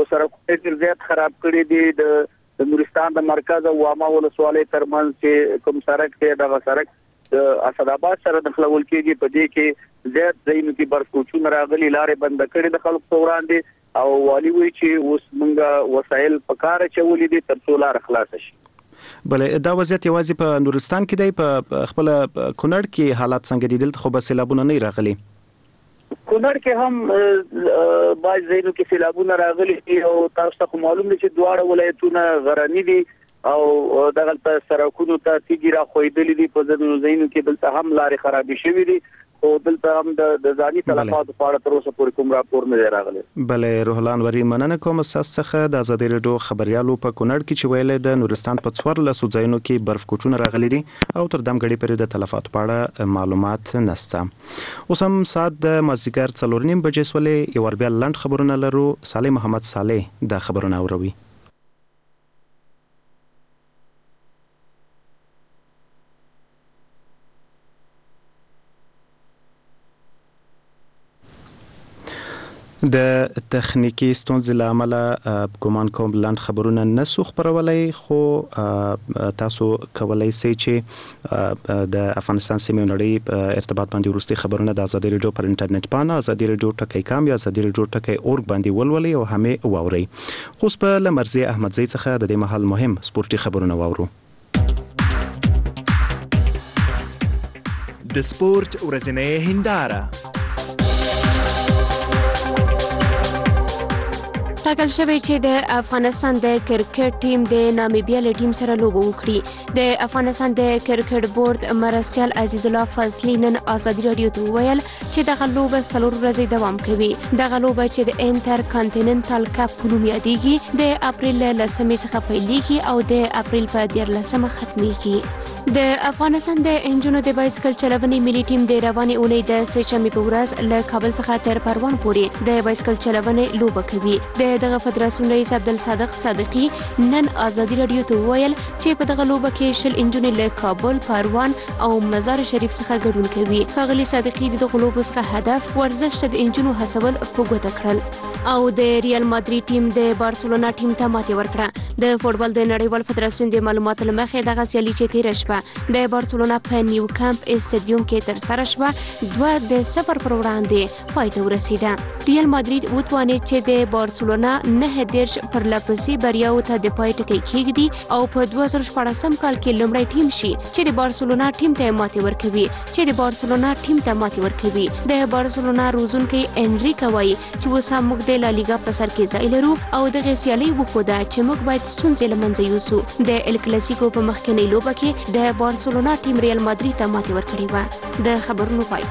سرکونه ډېر زیات خراب کړي دي. د د نورستان د مرکز او واما ولسوالۍ ترمنځ چې کوم سړک دی دغه سړک د اسداباد سره د خلول کېږي. په دې کې زیات ځایونو کې برف کوچونه راغلي، لارې بند کړي د خلکو په وړاندې، او والي وایي چې اوس موږ وسایل په کار اچولي دي تر څو لار خلاص شي. بلې دا وضعیت یوازې په نورستان کې دی، په خپل کونړ کې حالات څنګه دي؟ دلته خو به سیلابونه نه راغلي. کونړ کې هم باید ځایونو کې سیلابونه راغلي او تاسو ته معلوم دي چې دواړه ولایتونه غرني دي او دغه سرکونو ته تیږي را خویدلې دي. په ځینو ځایونو کې دلته هم لارې خرابې شوې دي او دلته هم د ځاني تلفاتو په اړه تر اوسه پورې کوم راپور نه دی راغلی. بلې روح الله انوري، مننه کوم تاسو څخه. د ازادي راډیو خبريالو په کونړ کې چې ویل د نورستان په څوارلسو ځایونو کې برف کوچونه راغلي دي او تر دمګړي پورې د تلفاتو په اړه معلومات نشته. اوس هم ساعت د مازیګر څلور نیم بجې سولې یو ور بیا لنډ خبرونه لرو. صالح محمد صالح د خبرونه اوروي. د تخنیکی ستونزې له امله ګومان کوم لاند خبرونه نسو خبرولای، خو تاسو کولای شئ چې د افغانستان سیمې نړۍ په ارتباط باندې ورستي خبرونه د ازادي راډیو پر انټرنیټ باندې ازادي راډیو ټکی کام یا ازادي راډیو ټکی اورګ باندې ولولئ او همې واورئ. خو په لمرزي احمدزی څخه د دې محل مهم سپورتي خبرونه واورو. د سپورت ورځنۍ هنداره ټاکل شوی چې د افغانستان د کرکټ ټیم د نامیبیا له ټیم سره لوبه وکړي. د افغانستان د کرکټ بورډ مرستیال عزیز الله فضلی نن ازادي راډیو ته وویل چې دغه لوبه څلور ورځې دوام کوي. دغه لوبه چې د انټر کانټیننټل کپ په نوم یادېږي د اپریل له لسمې څخه پیلېږي او د اپریل په دیارلسمه ختمېږي. د افغانستان د انجونو د بایسکل چلونې ملي ټیم د روانې اونۍ د سه‌شنبې په ورځ له کابل څخه تر پروان پورې د بایسکل چلونې لوبه کوي. د دغه فدراسیون رئیس عبدالصادق صادقي نن ازادي راډیو ته وویل چې په دغه لوبه کې شل انجونې له کابل، پروان او مزار شریف څخه ګډون کوي. ښاغلي صادقي د دغه لوبو څخه هدف ورزش ته د انجونو هڅول په ګوته کړل او د ریال مادرید ټیم د بارسلونا ټیم ته ماتې ورکړه. د فوټبال د نړیوال فدراسیون د معلوماتو له مخې دغه سیالي چې تېره شوه د بارسلونا په نیو کامپ اسټاډیوم کې ترسره شوه دوه د صفر پر وړاندې پای ته ورسېده. ریال مادرید وتوانېد چې د بارسلونا نه دېرش پر لپسې بریاو ته د پای ټکی کېږدي او په دوه زره شپاړسم کال کې لومړی ټیم شي چې د بارسلونا ټیم ته ماتې ورکوي چې د بارسلونا ټیم ته ماتې ورکوي. د بارسلونا روزونکی انریکا وایي چې اوس هم موږ د لالیګا په سر کې ځای لرو او دغه سیالي وښوده چې موږ باید ستونزې له منځه یوسو. د ال کلاسیکو په مخکینۍ لوبه کې د بارسلونا ټیم ریال مادرید ته ماتې ورکړې وه. د خبرونو پای.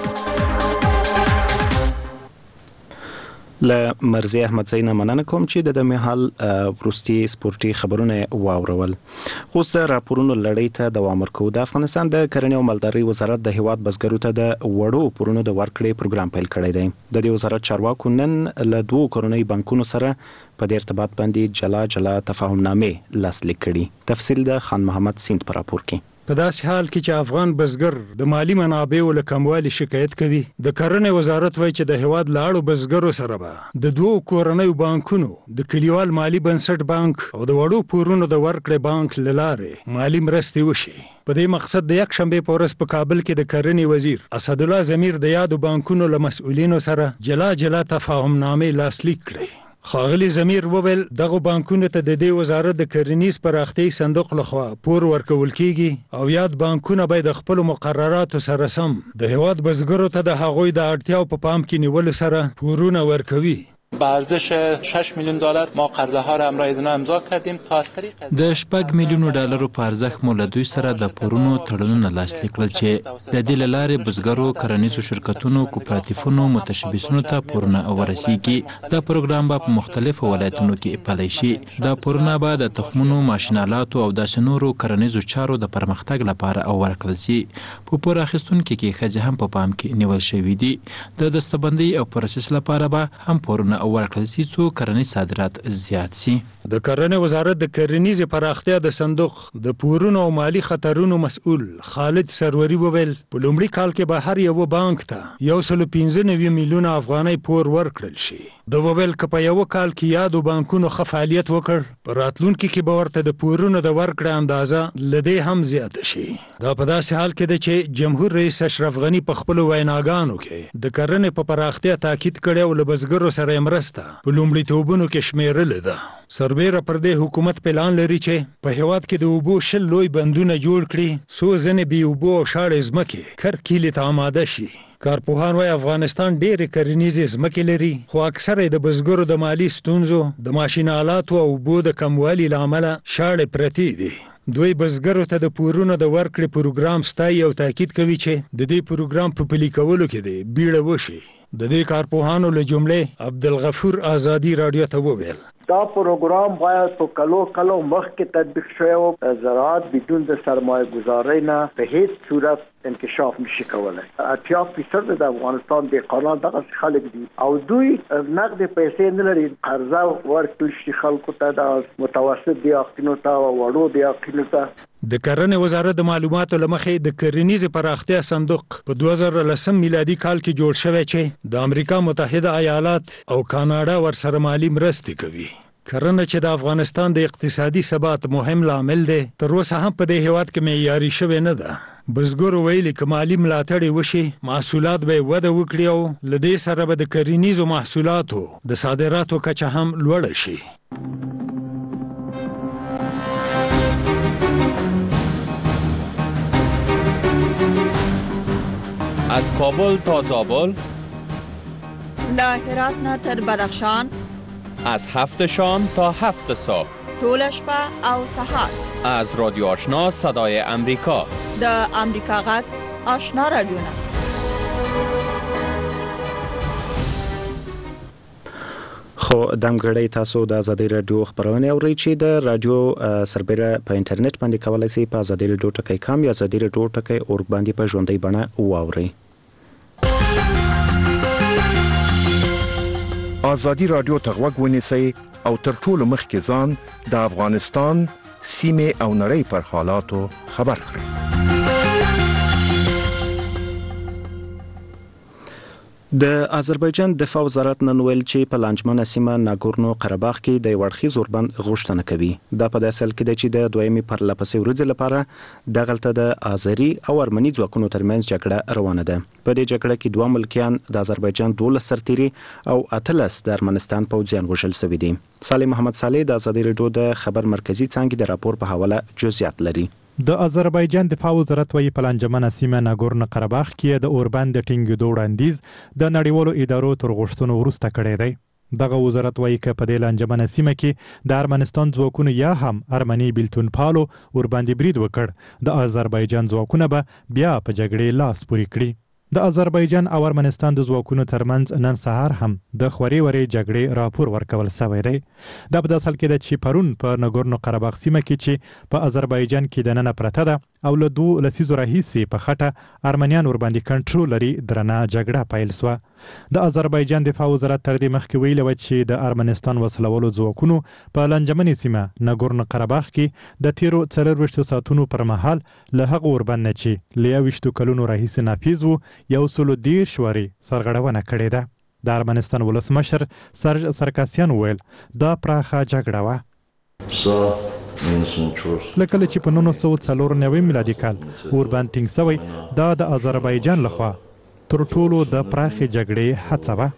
له مرزي احمدزی نه مننه کوم چې د محل ورستي سپورتي خبرونه واورول. خو د راپورونو لړۍ ته دوام ورکوي. د افغانستان د کرنې او مالدارۍ وزارت د هیواد بزګرو ته د وړو پورونو د ورکړې پروګرام پیل کړی دی. د دې وزارت چارواکو نن له دوه کورنۍ بانکونو سره په دې ارتباط باندې جلا جلا تفاهم نامې لاسلیک کړي. تفصیل د خان محمد سیند پر راپور کې. په داسې حال کې چې افغان بزګر د مالی منابعو له کموالي شکایت کوي، د کرنې وزارت وایي چې د هیواد له اړو بزګرو سره به د دوو کورنیو بانکونو د کلیوال مالی بنسټ بانک او د وړو پورونو د ورکړې بانک له لارې مالی مرستې وشي. په دې مقصد د یک شنبې په ورځ په کابل کې د کرنې وزیر اسدالله ضمیر د یادو بانکونو له مسؤلینو سره جلا جلا تفاهم نامې لاسلیک کړې. ښاغلي ضمیر وویل دغه بانکونو ته د دې وزارت د کرنیز پراختیايي صندوق لخوا پور ورکول کیږي او یاد بانکونه باید د خپل مقرراتو سره سم د هیواد بزګرو ته د هغوی د اړتیاو په پام کې نیولو سره پورونه ورکوي. به ارزش شش میلیون دلار ما قرضه ها را امرای اینا امضا کردیم تا از طریق د شپږ میلیونو ډالرو په ارزښت مو له دوی سره د پورونو تړونونه لاسلیک کړل چې د دې له لارې بزګرو، کرنیزو شرکتونو، کوپراتیفونو، متشبثینو ته پورونه ورسیږي. دا پروګرام به په مختلفو ولایتونو کې پلی شي. دا پورونه به د تخمونو، ماشینالاتو او داسې نورو کرنیزو چارو د پرمختګ لپاره ورکړل شي. په پور اخیستونکو کې ښځې هم په پام کې نیول شوي دي. د دستبندۍ او پروسس لپاره به هم پورونه ورکړل شي څو کرنیز صادرات زیات شي. د کرنې وزارت د کرنیزې پراختیا د صندوق د پورونو او مالی خطرونو مسؤل خالد سروري وویل په لومړي کال کې به هر یو بانک ته یو سل پنځه نوي میلیونه افغانۍ پور ورکړل شي. د وویل که په یو کال کې یادو بانکونو ښه فعالیت وکړ په راتلونکي کې به ورته د پورونو د ورکړې اندازه له دې هم زیاته شي. دا په داسې حال کې ده چې جمهور رئیس اشرف غني په خپلو ویناګانو کې د کرنې په پراختیا تاکید کړی او له بزګرو سره یې مرسته په لومړیتوبونو کې شمیرلې ده. سربیره پر دې حکومت پلان لري چې په هیواد کې د اوبو شل لوی بندونه جوړ کړي څو ځنې بې اوبو او شاړې ځمکې کرکیلې ته آماده شي. کارپوهان وايي افغانستان ډېرې کرنیزې ځمکې لري خو اکثره د بزګرو د مالی ستونزو د ماشین آلاتو او اوبو د کموالي له امله شاړې پرتې دي. دوی بزګرو ته د پورونو د ورکړې پروګرام ستایي او تاکید کوي چې د دې پروګرام په پلي کولو کې دی بیړه وشي. د دې کارپوهانو له جملې عبدالغفور آزادي رادیو ته وویل دا پروګرام باید په کلو کلو مخکې تطبیق شوی او زراعت بدون د سرمایه گذارۍ نه په هیڅ صورت انکشاف نشي کولای. اتیا فیصد د افغانستان دهقانان دغه خلک دي او دوی نقد پیسې نه لري. قرضه ورکړل شي خلکو ته د متوسط دیاقینو ته او وړو دیاقینو ته. د کرنې وزارت د معلوماتو له مخې د کرنیزې پراختیا صندوق په دوه زره لسم میلادي کال کې جوړ شوی چې د امریکا متحده ایالات او کاناډا ورسره مالی مرستې کوي. کرنه چې د افغانستان د اقتصادي ثبات مهم لامل دی تر اوسه هم په دې هیواد کې معیاري شوی نه ده. بزګرو ویلي که مالي ملاتړ وشي محصولات به وده وکړي او له دې سره به د کرنیزو محصولاتو د صادراتو کچه هم لوړه شي. از کابل تا زابل، له هرات نه تر بدخشان، از هفت شام تا هفت صبح، طول شپه او سحر، از رادیو آشنا صدای امریکا، د امریکا غږ آشنا رادیو نه. خو دمګړی تاسو د آزادۍ رادیو خبرونه اورئ چې د رادیو سربیره په انټرنیټ باندې کولای شئ په آزادۍ رادیو ټکی کام یا آزادۍ رادیو ټکی اور باندې په ژوندۍ بڼه واورئ. آزادي رادیو ته غوږ ونیسئ او تر ټولو مخکې ځان د افغانستان سیمې او نړۍ پر حالاتو خبر کړئ. د آذربایجان دفاع وزارت نن ویل چې په لانجمنه سیمه ناګورنو قرهباغ کې د وړخیز اوربند غوښتنه کوي. دا په داسې حال کې ده چې د دویمې پرلپسې ورځې لپاره دغلته د آذري او ارمني ځواکونو ترمنځ جګړه روانه ده. په دې جګړه کې دوه ملکیان د آذربایجان دولس سرتیري او اتلس د ارمنستان پوځیان وژل شوي دي. صالح محمد صالح د آزادۍ رادیو د خبر مرکزی څانګې د راپور په حواله جزئیات لري. د آذربایجان دفاع وزارت وايي په لانجمنه سیمه ناګورنو قرهباغ کې د اوربند د ټینګېدو وړاندیز د نړیوالو ادارو تر غوښتنو وروسته کړی دی. دغه وزارت وايي چې په دې لانجمنه سیمه کې د ارمنستان ځواکونو یا هم ارمني بیلتون پالو ورباندې برید وکړ، د آذربایجان ځواکونه به بیا په جګړې لاس پورې کړي. د آذربایجان او ارمنستان د ځواکونو ترمنځ نن سهار هم د خوري وري جګړې راپور ورکول شوی دی. دا په داسې حال کې ده چې پرون په ناګورنو قرهباغ سیمه کې چې په آذربایجان کې د نن پرته ده او له دوه لسیزو راهیسې په خټه ارمنیان ورباندې کنټرول لري درنه جګړه پیل شوه. د آذربایجان دفاع وزارت تر دې مخکې ویلي و چې د ارمنستان وسلوالو ځواکونو په لانجمنې سیمه ناګورنو قرهباغ کې د تیرو څلرویشتو ساعتونو پر مهال له هغه اوربند نه چې له یوویشتو کلونو راهیسې نافذ و یو سلو دېرش وارې سرغړونه کړې ده. د ارمنستان ولسمشر سرج سرکاسیان ویل دا پراخه جګړه وه. لکه چې په نولس سوه څلور نوي میلادي کال اوربند ټینګ شوی دا د آذربایجان لخوا تر ټولو د پراخې جګړې هڅه وه.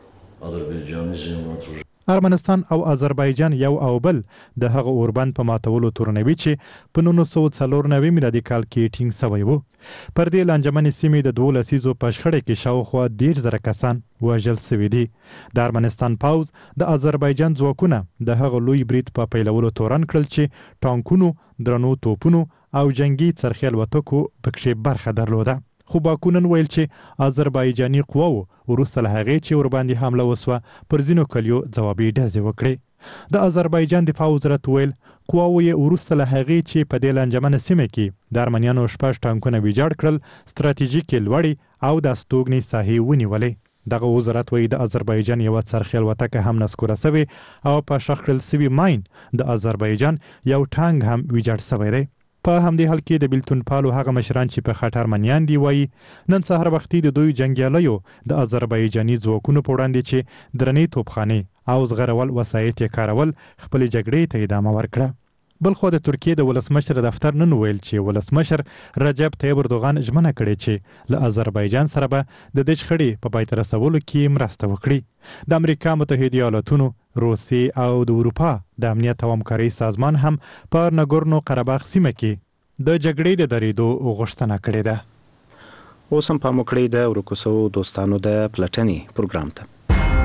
ارمنستان او آذربایجان یو او بل د هغه اوربند په ماتولو تورنوي چې په نولس سوه څلور نوي میلادي کال کې ټینګ شوی و. پر دې لانجمنې سیمې د دوه لسیزو په شخړه کې شاوخوا دېرش زره کسان وژل شوي دي. د ارمنستان پوځ د آذربایجان ځواکونه د هغه لوی برید په پیلولو تورن کړل چې ټانکونو، درنو توپونو او جنگي څرخي الوتکو پکې برخه درلوده. خو باکونن ویل چې آذربایجاني قواو وروسته له هغې چې ورباندې حمله وسوه پر ځینو کلیو ځوابي ډزې وکړې. د آذربایجان دفاع وزارت ویل قواو یې وروسته له هغې چې په دې لانجمنه سیمه کې د ارمنیانو شپږ ټانکونه ویجاړ کړل ستراتیژیکې لوړې او د استوګنې ساحې ونیولې. دغه وزارت وایي د آذربایجان یو څرخي الوتکه هم نسکوره شوې او په شخړل سوي ماین د آذربایجان یو ټانک هم ویجاړ شوی دی. په همدې حال کې د بیلتون پالو هغه مشران چې په خطر منیان دي وایي نن سهار وختي د دوی جنګیالیو د آذربایجاني ځواکونو په وړاندې چې درنې توپخانې او زغرول وسایط یې کارول خپلې جګړې ته ادامه ورکړه. بلخو د ترکیې د ولسمشر دفتر نن ویل چې ولسمشر رجب طیب اردوغان ژمنه کړې چې له آذربایجان سره به د دې شخړې په پای ته رسولو کې مرسته وکړي. د امریکا متحده ایالاتونو، روسیې او د اروپا د امنیت او همکارۍ سازمان هم په نګورنو قرهباغ سیمه کې د جګړې د درېدو غوښتنه کړې ده. اوس هم پام وکړئ د ورکو شوو دوستانو د پلټنې پروګرام ته.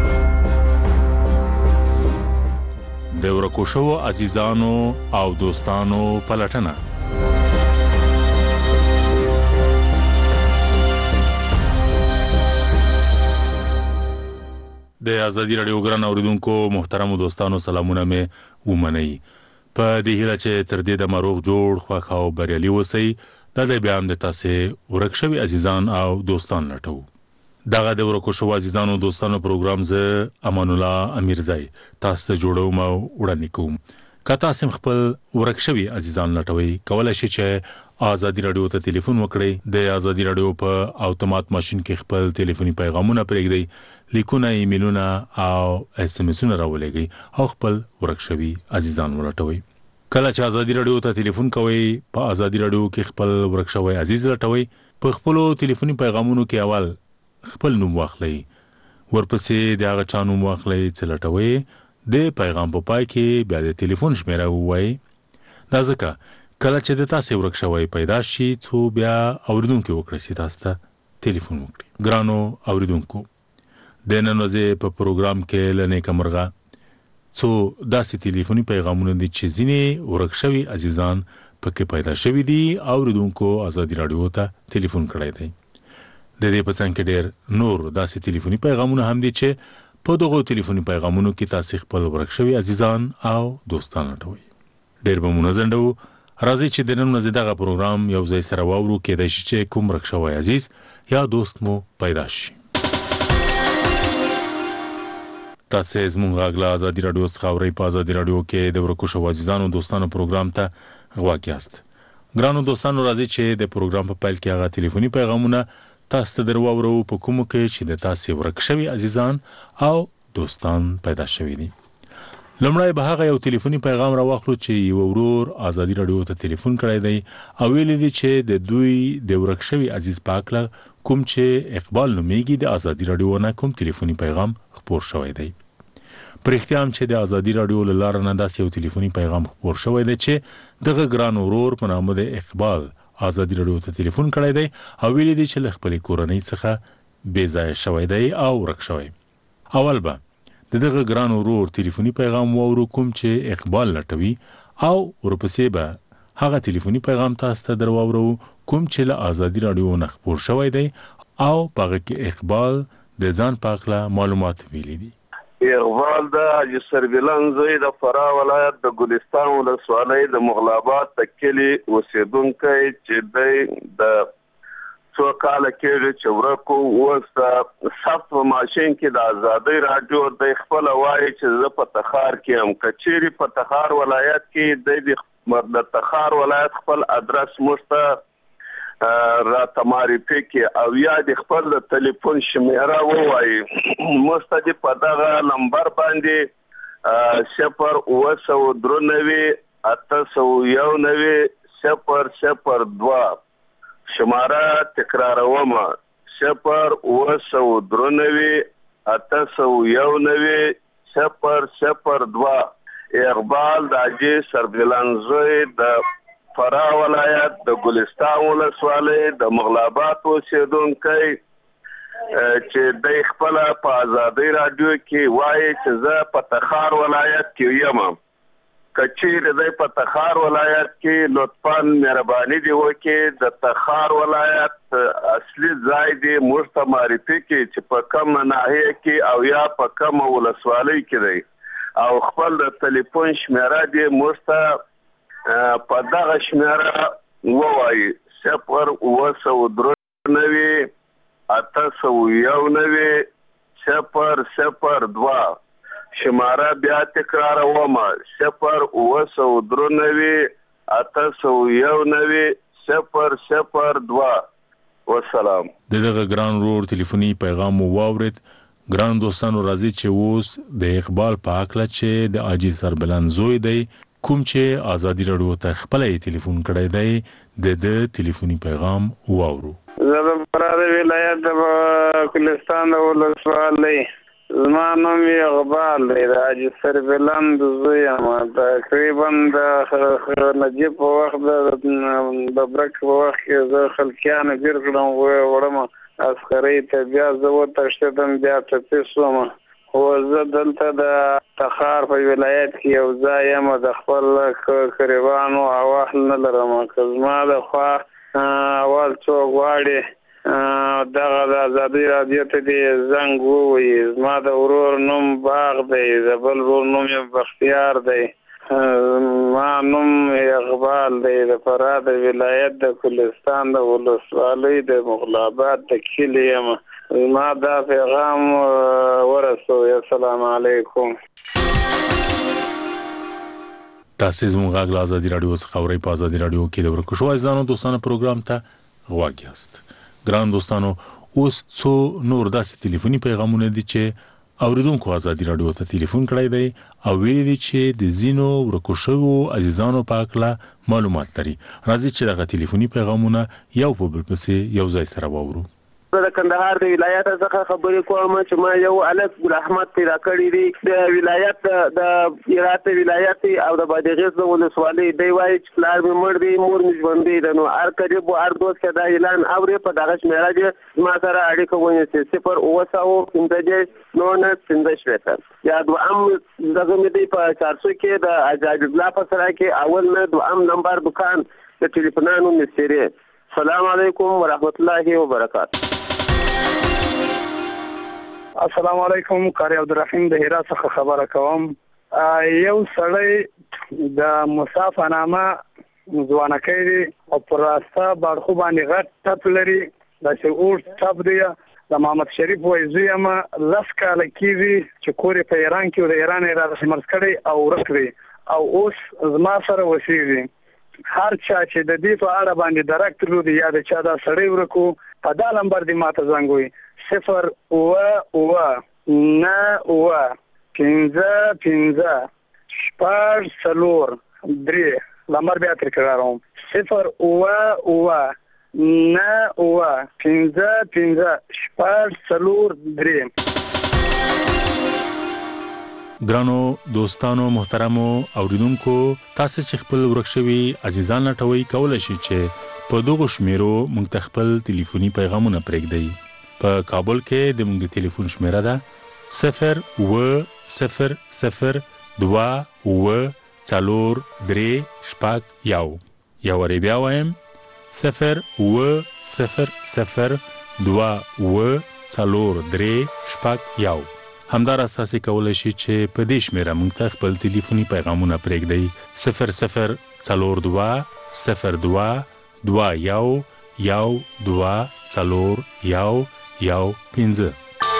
د ورکو شوو عزیزانو او دوستانو پلټنه. د ازادي رادیو ګران اوریدونکو محترم دوستانو سلامونه مې ومنئ. په دې هیله چې تر دې د مروغ جوړ خوښ او بریالي اوسئ. دا د بیا هم د تاسې ورک شوي عزیزان او دوستان لټو. دغه د ورکو شوو عزیزانو دوستانو پروګرام زه امان الله امیرزی تاسو ته جوړوم او وړاندې کوم. که تاسو خپل ورک شوي عزیزان لټوئ کولی شئ چې ازادي رادیو ته ټلیفون وکړئ. د ازادي رادیو په اتومات ماشین کې خپل ټلیفوني پیغامونه پرېږدئ، لیکونه، ایمیلونه او اس ام اسونه راولېږئ او خپل ورک شوي عزیزان ولټوئ. کله چې ازادي رادیو ته ټلیفون کوئ په ازادي رادیو کې خپل ورک شوی عزیز لټوئ. په خپلو ټلیفوني پیغامونو کې اول خپل نوم واخلئ، ورپسې د هغه چا نوم واخلئ چې لټوئ. د پیغام په پای کې بیا د ټلیفون شمیره ووایئ. دا ځکه کله چې د تاسې ورک شوی پیدا شي څو بیا اوریدونکي وکړی شي تاسو ته ټلیفون وکړي. ګرانو اوریدونکو، د نن ورځې په پروګرام کې له نیکه مرغه څو داسې ټلیفوني پیغامونه دي چې ځینې ورک شوي عزیزان پکې پیدا شوي دي او اوریدونکو ازادي رادیو ته ټلیفون کړی دی. د دې په څنګ کې ډېر نور داسې ټلیفوني پیغامونه هم دي چې په دغو ټلیفوني پیغامونو کې تاسې خپل ورک شوي عزیزان او دوستان لټوئ. ډېر به مو نه ځنډوو. راځئ چې د نن ورځې دغه پروګرام یو ځای سره واورو. کېدای شي چې کوم ورک شوی عزیز یا دوست مو پیدا شي. تاسې زموږ غږ له ازادي رادیو څخه اورئ. په ازادي رادیو کې د ورکو شوو عزیزانو دوستانو پروګرام ته غوږ یاست. ګرانو دوستانو، راځئ چې د پروګرام په پیل کې هغه ټلیفوني پیغامونه تاسو ته درواورو په کومو کې چې د تاسې ورک شوي عزیزان او دوستان پیدا شوي دي. لومړی به هغه یو ټلیفوني پیغام راواخلو چې یو ورور ازادي رادیو ته ټلیفون کړی دی او ویلي دي چې د دوی د ورک شوي عزیز په هکله کوم چې اقبال نومیږي د ازادي رادیو نه کوم ټلیفوني پیغام خپور شوی دی. په رښتیا هم چې د ازادي رادیو له لارې نه داسې یو ټلیفوني پیغام خپور شوی دی چې دغه ګران ورور په نامه د اقبال ازادي رادیو ته ټلیفون کړی دی او ویلي دي چې له خپلې کورنۍ څخه بې ځایه شوی دی او ورک شوی. اول به د دغه ګران ورور ټلیفوني پیغام واورو کوم چې اقبال لټوي او ورپسې به هغه ټلیفوني پیغام تاسو ته درواورو کوم چې له ازادي رادیو نه خپور شوی دی او په هغه کې اقبال د ځان په هکله معلومات ویلي دي. اقبال د حاجي سربلان زوی د فراه ولایت د ګلستان ولسوالۍ د مغلاباد د کلي اوسېدونکی چې دی د څو کاله کېږي چې ورک و. اوس د ثبت په ماشین کې د ازادۍ راډیو د خپله وایي چې زه په تخار کې یم. که چیرې په تخار ولایت کې دی د تخار ولایت خپل ادرس موږ ته راته معرفي کړي او یا د خپل د ټلیفون شمیره ووایي. موږ ته دې په دغه نمبر باندې صفر اوه سوه درې نوي اته سوه یو نوي صفر صفر دوه شماره تکراروم: صفر اوه سوه درې نوي اته سوه یو نوي صفر صفر دوه. اقبال د حاجي سربلان زوی د فراه ولایت د ګلستان ولسوالۍ د مغلاباد اوسېدونکی چې د خپله په ازادۍ راډیو کې وایي چې زه په تخار ولایت کې یم. که چیرې دی په تخار ولایت کې لطفا مهرباني دې وکړي د تخار ولایت اصلي ځای دې موږ ته معرفي کړي چې په کومه ناحیه کې او یا په کومه ولسوالۍ کې دی او خپل د ټلیفون شمیره دې موږ ته په دغه شمیره ووایي: صفر اوه سوه درې نوي اته سوه یو نوي صفر صفر دوه شماره بیا تکرار ومه صفر اوه سوه درې نوي اته سوه یو نوي صفر صفر دوه. والسلام. دغه ګران ورور ټلیفوني پیغام واورید. ګران دوستانو راځي چې اوس د اقبال په اکله چې د عاجز سربلند زوی دی کوم چې آزادي راډیو ته خپل ټلیفون کړی دی د د ټلیفوني پیغام واورو. زه د فراه ولایت د کلستان د ولسوالۍ زما نوم اقبال دی د عاجز سربلند زوی یم. تقریبا د نجیب په وخت د برک په وخت کې زه خلکیانو ګیر کړم وړم عسکرۍ ته بیا زه وتښتېدم بیا ټپي شوم. خو زه دلته د تخار په ولایت کې یو ځای یم د خپل قریبانو احوال نه لرم. که زما د خوا اول څوک غواړي دغه د ازادي راډیو ته دې زنګ ووهي. زما د ورور نوم باغ دی د بل ورور نوم یې بختیار دی. ما نوم اقبال دی د فراه د ولایت د کلستان د ولسوالۍ د مغلابات د کلي یم. ما دا پیغام ورسوي. السلام علیکم. تاسو زموږ غږ له ازادي راډیو څخه اورئ. په ازادي راډیو کې د ورکشو ځانو دوستانو پروګرام ته غواړئ یاست. ګران دوستانو اوس څو نور داسې ټلیفوني پیغامونه دي چې اوریدونکو ازادي راډیو ته ټلیفون کړی دی او ویلي دي چې د زینو ورکشو عزیزانو په اړه معلومات لري. راځي چې دغه ټلیفوني پیغامونه یو په بل پسې یو ځای سره واورو. زه د کندهار د ولایت څخه خبرې کوم چې ما یو الک ګل احمد پیدا کړی دی د ولایت د هرات ولایت او د بادغیس د ولسوالۍ دی. وایي چې پلار مې مړ دی مور مې ژوندۍ ده. نو هر قریب او هر دوست کې دا اعلان اوري په دغه شمیره کې ما سره اړیکه ونیسي صفر اوه سوه پنځه دېرش نولس پنځه شپېته یا دوهم دغه مې دی په چار سو کې د حاجي الله په سره کې اول نه دوهم نمبر دکان د ټلیفونانو مستری. السلام علیکم ورحمت الله وبرکاته. السلام علیکم. قاری عبدالرحیم د هرات څخه خبره کوم. یو سړی د مصافه نامه ځوانکۍ دی او پر راسته باړخو باندې غټ ټپ لري. داسې اوږد ټپ دی. د محمد شریف وایي زوی یم لس کاله کېږي چې کور یې په ایران کې و د ایران یې راداسې مرض کړی او ورک دی او اوس زما سره اوسېږي. هر چا چې د دې په اړه باندې درک درلودي یا د چا دا سړی ورکو په دا نمبر دې ماته زنګ وي صفر اوه اوه نه اوه پنځه پنځه شپږ څلور درې نمبر بیا تکراروم صفر اوه اوه نه اوه پنځه پنځه شپږ څلور درې. ګرانو دوستانو محترمو اوریدونکو تاسو چې خپل ورکشوي عزیزان لټوي کولای شئ چې په دغه شمیرو موږ ته خپل ټلیفوني پیغامونه پرېږدئ. په کابل کې د موږ د ټلیفون شمیره ده صفر اوه صفر صفر دوه اوه څلور درې شپږ یو. یو وری بیا وایم صفر اوه صفر صفر دوه اوه څلور درې شپږ یو. همداراز تاسو کولای شئ چې په دې شمیره موږ ته خپل ټلیفوني پیغامونه پرېږدئ صفر صفر څلور دوه صفر دوه دوه یو یو دوه څلور یو یو پنځه.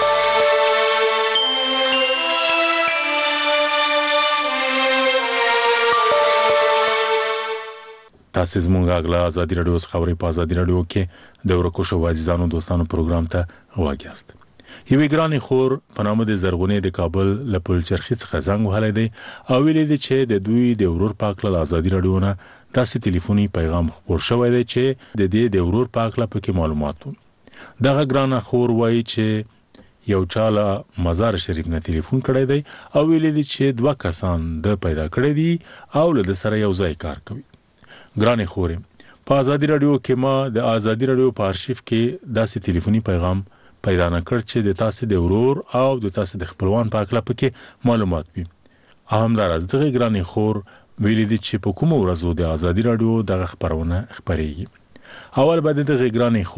تاسو زموږ غږ له ازادي راډیو څخه اورئ. په ازادي راډیو کې د ورکشو عزیزانو دوستانو پروګرام ته غواړئ یاست. یوې ګرانې خور په نامه د زرغونې د کابل له پلچرخي څخه زنګ وهلی دی او ویلي دی چې د دوی د ورور په هکله له ازادي راډیو نه داسې ټلیفوني پیغام خپور شوی دی چې د دې د ورور په هکله پکې معلومات وو. دغه ګرانه خور وایي چې یو چا له مزار شریف نه ټلیفون کړی دی او ویلي دی چې دوه کسان د پیدا کړی دي او له ده سره یو ځای کار کوي. ګرانې خورې په ازادي راډیو کې ما د ازادي راډیو په آرشیف کې داسې ټلیفوني پیغام پیدا نه کړ چې د تاسو د ورور او د تاسو د خپلوان په اړه پکې معلومات وي. همداراز دغه ګرانې خور ویلي دي چې په کومه ورځ د ازادي راډیو دغه خبرونه خبرېږي. اول بعد دغه ګرانې خور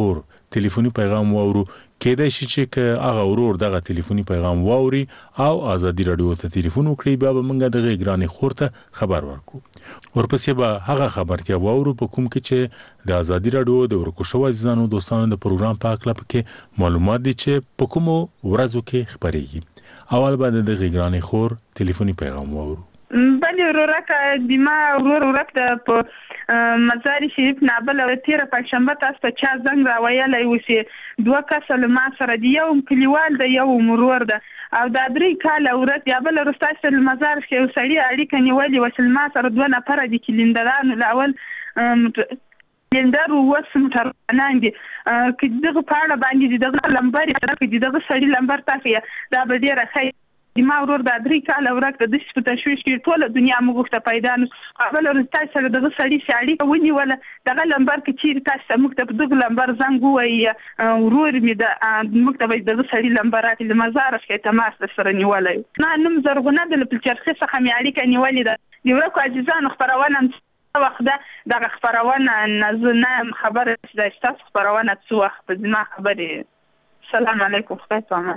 ټلیفوني پیغام واورو. کېدای شي چې هغه ورور دغه ټلیفوني پیغام واوري او ازادي رادیو ته ټلیفون وکړي، بیا به موږ دغه ګرانې خور ته خبر ورکو. ورپسې به هغه خبرتیا واورو په کوم کې چې د ازادي رادیو د ورکو شوو عزیزانو دوستانو د پروګرام په اړه پکې معلومات دي چې په کومو ورځو کې خبرېږي. اول به د دغه ګرانې خور ټلیفوني پیغام واورو. بله ورورکه دیما ورور ورک د په مزار شریف نابل او تیره پنځشنبه تاسو ته چا زنګ راویلی و چې دوه کسه له ما سره دي، یو کلیوال ده یو مرور ده او دا درې کاله ورځ یا بله ورځ تاسو له مزار کې یو سړي اړیکه نیولې وه چې له ما سره دوه نفره دي کلندرانو له اول کلندر اوس موټروانان دي. که دغه په اړه باندې دغه لمبر یې که دغه سړي لمبر تاسو دا به ډېره ښه ما ورور دا درې کاله ورک د داسې په تشویش کې ټوله دنیا موږ ورته پیدا نه سو. بله ورځ تاسو سره دغه سړي چې اړیکه ونیوله دغه لمبر کې چیرې تاسو ته موږ ته په دغه لمبر زنګ ووایي ورور مې د موږ ته به دغه سړي لمبر راکړي له مزاره څخه یې تماس درسره نیولی. ما نوم زرغونه ده له پلچرخي څخه مې اړیکه نیولې ده. د ورکو عزیزانو خپرونه څه وخت ده؟ دغه خپرونه زه نه یم خبره چې دا ستاسو خپرونه څه وخت په زما خبرې. السلام علیکم، خدای پامان.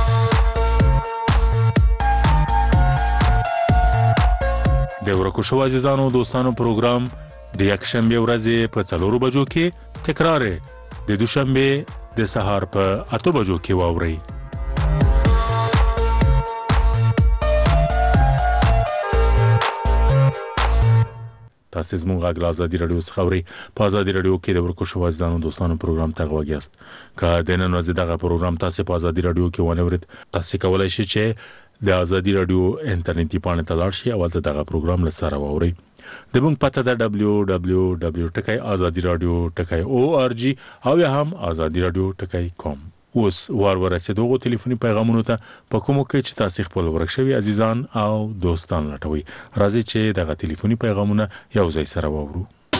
د ورکو شو عزیزانو دوستانو پروګرام د یکشنبه ورځې په څلورو بجو کې تکرار د دوشنبه د سهار په اته بجو کې واوري. تاسو زموږ غږ له ازادي رادیو څخه اورئ. په ازادي رادیو کې د ورکو شو عزیزانو دوستانو پروګرام ته غوږیاست. که د نن ورځې دغه پروګرام تاسو په ازادي رادیو کې ونه اورئ، تاسو کولای شئ چې د ازادي رادیو انټرنیټي پاڼې ته لاړ شئ او ولته دغه پروګرام له سره واورئ. د موږ پته ده دبلیو دبلیو دبلیو ټکی ازادي رادیو ټکی او ار جی او یا هم ازادي رادیو ټکی کام. اوس وار ورسېدو ټلیفوني پیغامونو ته په کومو کې چې تاسو خپل ورک شوي عزیزان او دوستان لټوي. راځي چې دغه ټلیفوني پیغامونه یو ځای سره واورو.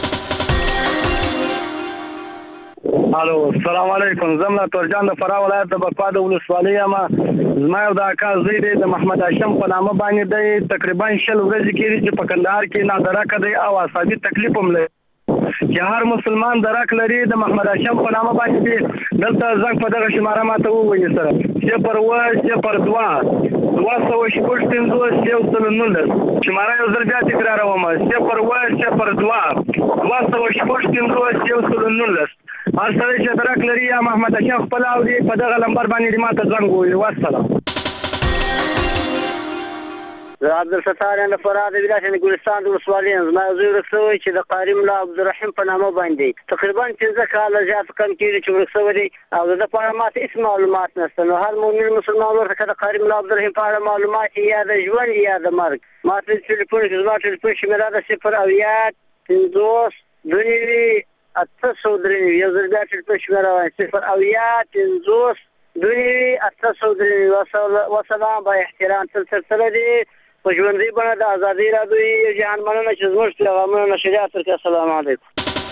الو السلام علیکم، زم له تورجان د فراه ولایت د بکوا د ولسوالۍ یم. زما یو د اکا زوی دی د محمد هاشم په نامه باندې دی، تقریبا شل ورځې کېږي چې په کندهار کې نادرکه دی او اعصابي تکلیف هم لري چې هر مسلمان درک لري. د محمد هاشم په نامه باندې دی، دلته زنګ په دغه شماره ماته ووایي سره صفر اووه صفر دوه دوه سوه شپږ پنځوس یو سل نولس. شماره یو ځل بیا تکراروم، صفر اووه صفر دوه دوه سوه شپږ پنځوس یو سل نولس. هر سړی چې درک لري یا محمد هاشم خپل اوري په دغه نمبر باندې ماته زنګ ووایي. والسلام. زه عبدالستار یم د فراه د ولایت د ګلستان د ولسوالۍ یم. زما زوی ورک شوی چې د قاري ملا عبدالرحیم په نامه باندې تقریبا پنځه کاله زیات کم کېږي چې ورک شوی دی او د ده په اړه ماته هېڅ معلومات نشته. نو هر مؤمن مسلمان ورته که د قاري ملا عبدالرحیم په اړه معلومات یا د ژوند یا د مرګ ماته ټلیفون کې زما ټلیفون شمېره ده صفر اویا پنځوس دوه نوي اته سوه درې نوي. یو ځل بیا ټلیفون شمېره وایم صفر اویا پنځوس دوه نوي اته سوه درې نوي. وسلام. با احترام تل سلسله دی په ژوندۍ بڼه د ازادي رادیو جهان مننه چې زموږ پیغامونه نشریات کړي. السلام علیکم.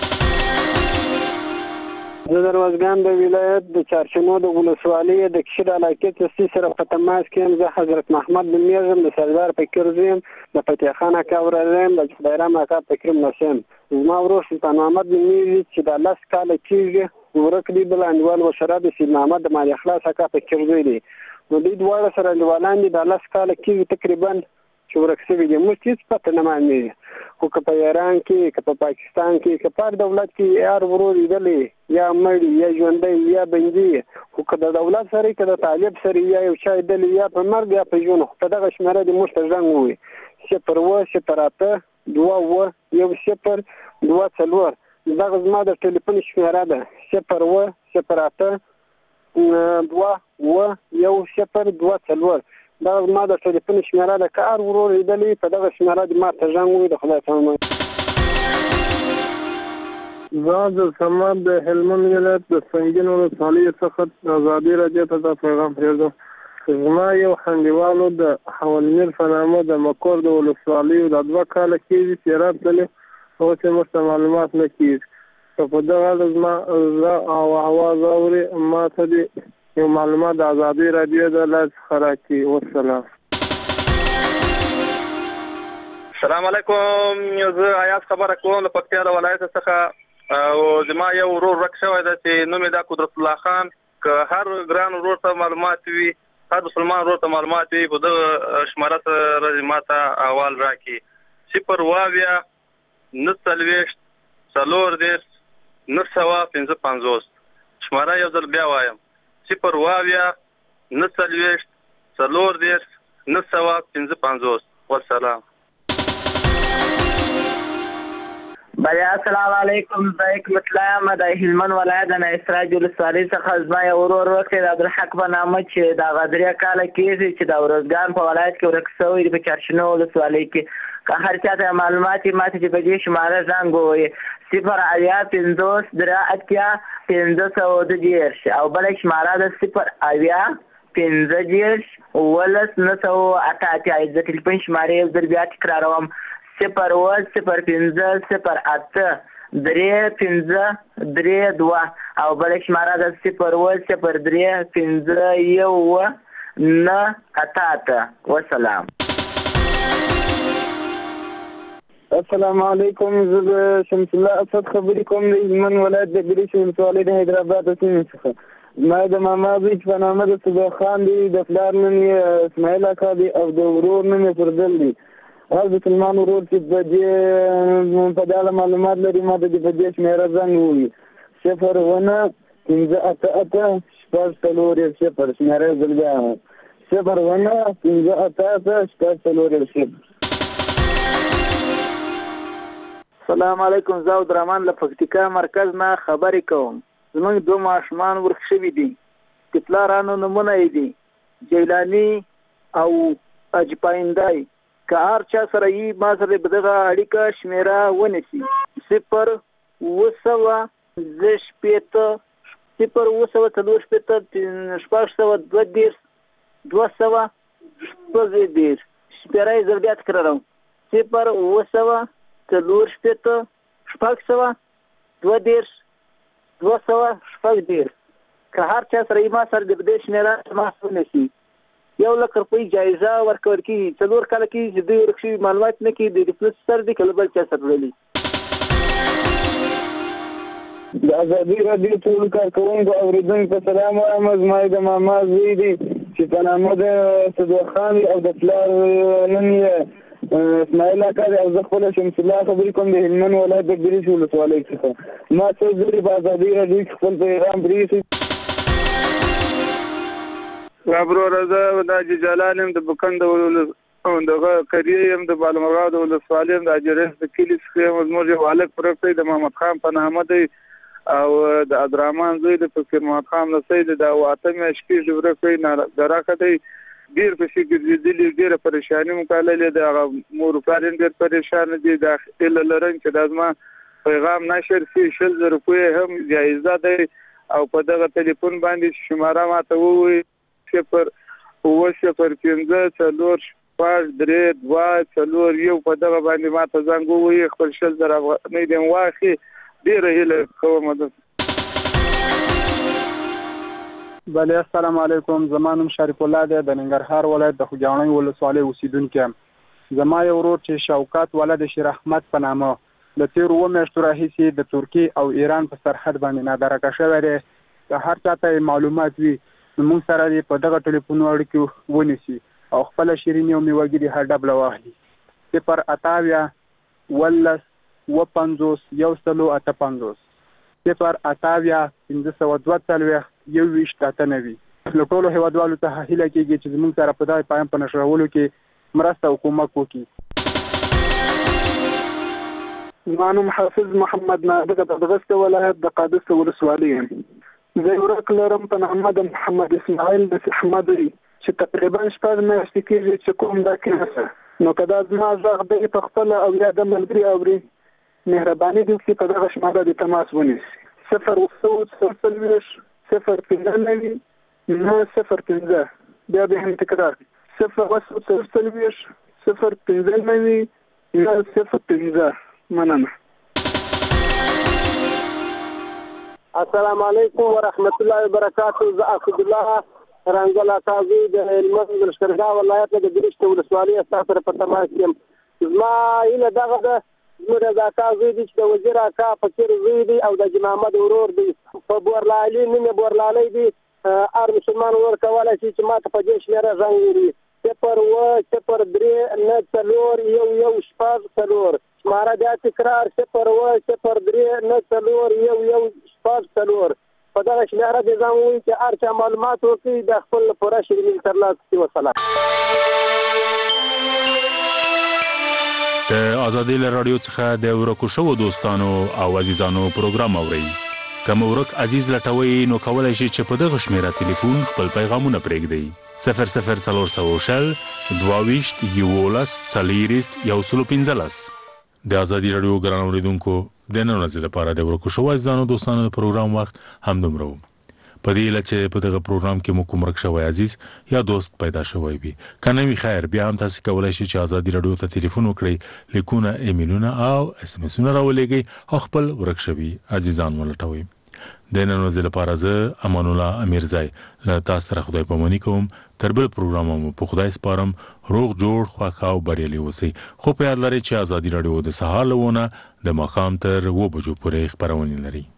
زه د روزګان د ولایت د چارشنو د ولسوالۍ د کشي د علاقې تسي سره په تماس کې یم. زه حضرت محمد بن میرزم د سردار فکر زیم، د فتح خان اکا ورزم، د خدایرام اکا فکر نسیم. زما ورور سلطان محمد بن میرزي چې د لس کاله کېږي ورک دی. بل انډیوال مشره د سید محمد د مالي اخلاص اکا فکر زوی دی. نو دوی دواړه سره انډیوالان دي. د لس کاله کېږي تقریبا چې ورک شوي دي. موږ هېڅ پته نه معلومېږي، خو که په ایران کې که په پاکستان کې که په هر دولت کې هر ورور لیدلی یا مړي یا ژوندی یا بندي، خو که د دولت سره که د طالب سره یا یو چا لیدلی یا په مرګ یا په ژوند، خو په دغه شمېره دې موږ ته زنګ ووایي صفر اووه صفر اته دوه اووه یو صفر دوه څلور. دغه زما د ټلیفون شمېره ده صفر اووه صفر اته دوه اووه یو صفر دوه څلور. دا ما د ټلیفون شمېره ده، که هر ورور لیدلی په دغه شمېره دې ما ته زنګ ووایي. د خدای په امان. زه عبدالصمد د هلمند ولایت د سنګین ولسوالۍ څخه ازادي رادیو ته دا پیغام پرېږدم. زما یو انډیوالو د حولمیر په نامه د مکور د ولسوالیو د دوه کاله کېږي چې هرات تللی، اوس یې موږ ته معلومات نه کېږي. که په دغه اړه زما زه او اواز اوري ما ته دې یو معلومات د ازادي رادیو د لایف څخه راکړي. والسلام. السلام علیکم. زه ایاز خبره کوم د پکتیا د ولایت څخه. او زما یو ورور ورک شوی دی چې نوم یې دا قدرت الله خان. که هر ګران ورور ته معلومات وي، هر مسلمان ورور ته معلومات وي، په دغه شماره سره ما ته احوال راکړي. صفر اویا نهه څلوېښت څلور دېرش نهه سوه پنځه پنځوس. شماره یو ځل بیا وایم، صفر اویا نهه څلوېښت څلور دېرش نهه سوه پنځه پنځوس. والسلام. بله السلام علیکم. زه حکمت الله یم د هلمند ولایت د نایسراج ولسوالۍ څخه. زما یو ورور ورک دی د عبدالحق په نامه چې د هغه درې کاله کېږي چې د ارزګان په ولایت کې ورک شوی دی په چارشنو ولسوالۍ کې. که هر چا ته معلومات وي ما ته چې په دې شماره زنګ ووایي صفر اویا پنځوس درې اتیا پنځه سوه دوه دېرش او بله شماره ده صفر اویا پنځه دېرش اوولس نهه سوه اته اتیا. د ټلیفون شمارې یو ځل بیا تکراروم، صفر اوه صفر پنځه صفر اته درې پنځه درې دوه او بله شماره ده صفر اوه صفر درې پنځه یو اوه نهه اته اته. وسلام. السلام علیکم. زه د شمس الله اسد خبرې کوم د هلمند ولایت د ګریش ولسوالۍ د حیدرآباد د سیمې څخه. ما د ماما زوی چې په نامه د صدیق خان دی، د پلار نوم یې اسماعیل اکا دی او د ورور نوم یې فردل دی. هر د سلمان ورور چې په دې په دغه معلومات لري ما ته د په دې شمېره زنګ ووایي صفر اوه نهه پنځه اته اته شپږ څلور یو صفر. شمېره یې ځل بیا صفر اوه نهه پنځه اته اته شپږ څلور یو صفر. السلام علیکم. زه عبدالرحمن له پکتیکا مرکز نه خبرې کوم. زموږ دوه ماشومان ورک شوي دي چې پلارانو نومونه یې دي جیلاني او اجپایندای. که هر چا سره یې ما سره په دغه اړیکه شمېره ونیسي صفر اوه سوه زه شپېته صفر اوه سوه څلور شپېته شپږ سوه دوه دېرش دوه سوه شپږ دېرش. شمېره یې زه بیا تکراروم، صفر اوه سوه څلور شپېته شپږ سوه دوه دېرش دوه سوه شپږ دېرش. که هر چا سره یې ما سره د دې شمېره تماس ونیسي یو لک روپۍ جایزه ورکول کېږي. څلور کاله کېږي چې دوی ورک شوي معلومات نه کړي د ډیپلس سر دي که له بل چا سره تړلي. د ازادي راډیو ټولو کارکوونکو اورېدونکو ته سلام وایم. زما د ماما زوی دی چې په نامه د صدیق خان او د پلار نوم یې اسماعیل اکا دی او زه خپله شمس الله خبرې کوم د هلمند ولایت د ګریش ولسوالۍ څخه. ما څو ځلې په ازادي راډیو کې خپل پیغام پرېښی. وروره زه د حاجي جلال یم د بکند او دغه قریه یم د بالمرغا د ولسوالۍ یم د اجرس د کلي څخه یم. زموږ یو هلک ورک دی د محمد خان په نامه دی او د عبدالرحمن زوی د فقیر محمد خان نسی دی. د اته میاشتې کېږي ورک دی، درکه دی ډېر پسې ګرځېدلي، ډېره پریشاني مکاللې د هغه مور پلار یې ډېر پریشان دي. دا هیله لرم چې دا زما پیغام نشر شي. شل زره روپۍ هم جایزه دی او په دغه ټلیفون باندې شماره ماته ووایي صفر اوه صفر پنځه څلور شپږ درې دوه څلور یو. په دغه باندې ماته زنګ ووایي خپل شل زره افغانۍ دې واخلي. ډېره هیله کوم. بله السلام علیکم. زما نوم شریف الله دی د ننګرهار ولایت د خوږیاڼۍ ولسوالۍ اوسیدونکی یم. زما یو ورور چې شوکت ولد شیر احمد په نامه د تېرو اووه میاشتو راهیسې د ترکیې او ایران په سرحد باندې نادرکه شوی دی. که هر چا ته معلومات وي نو موږ سره دې په دغه ټلیفون اړیکې ونیسي او خپله شیریني او میوهګي دې هر ډبله واخلي. صفر اته اویا اوولس اووه پنځوس یو سلو اته پنځوس صفر اته اویا پنځه سوه دوه څلوېښت یو ویشت اته نوي. له ټولو هیوادوالو څخه هیله کېږي چې زموږ سره په دغه پیام په نشرولو کې مرسته او کومک وکړي. زما نوم حافظ محمد نادر د بغسته ولایت د قادس ولسوالۍ یم. زه ورک لرم په نامه د محمد اسماعیل د احمدی چې تقریبا شپږ میاشتې کېږي چې کوم دا کېنسه. نو که دا زما غږ دی په خپله او یا د ملګري اوري مهرباني دې وکړي په دغه شماره د تماس ونیسي. صفر اوه سوه څلوېښت صفر پنځه نوي نهه صفر پنځه. بیا به هم تکرار صفر اوه سوه څلوېښت صفر پنځه نوي نهه صفر پنځه. مننه. السلام علیکم ورحمت الله وبرکاته. زه اسد الله رنګل اکاوي د هلمند د لښکرګاه ولایت د ګریش ولسوالۍ تاسو سره په تماس یم. زما هیله دغه ده زموږ د اکا زوی دی چې د وزیر اکا فقیر زوی دی او د حاجي محمد ورور دی په بورلالي نوم یې بورلالۍ دی هر مسلمان ورور کولی شي چې ما ته په دې شمېره زنګ ووهي صفر اوه صفر درې نه څلور یو یو شپږ څلور شماره بیا تکرار صفر اوه صفر درې نه څلور یو یو شپږ څلور په دغه شمېره دې زنګ ووهي چې هر چا معلومات وکړي د خپل پوره شرمین ترلاسه کړي. وسلام. د ازادي رادیو څخه د ورکو شوو دوستانو او عزیزانو پروګرام اورئ. کوم ورک عزیز لټوي نو کولای شي چې په دغه شمیره ټلیفون خپل پیغامونه پرېږدي صفر صفر څلور سوه شل دوه ویشت یولس څلېرویشت یو سل پنځلس. د ازادي رادیو ګران اورېدونکو د نن ورځې لپاره د ورکو شوو عزیزانو دوستانو د پروګرام وخت همدومره و. په دې هیله چې په دغه پروګرام کې مو کوم ورک شوی عزیز یا دوست پیدا شوی وي که نه وي خیر بیا هم تاسو کولی شئ چې ازادي رادیو ته تلیفون وکړئ لیکونه ایمیلونه او اس ام اسونه راولېږئ او خپل ورک شوي عزیزان ولټوئ. د نن ورځې لپاره زه امان الله امیرزی له تاسو سره خدای پاماني کوم. تر بل پروګرام مو په خدای سپارم. روغ جوړ خوښ او بریالي اوسئ. خو په یاد لرئ چې ازادي رادیو د سهار له ونه د ماښام تر اوه بجو پورې خپرونې لري.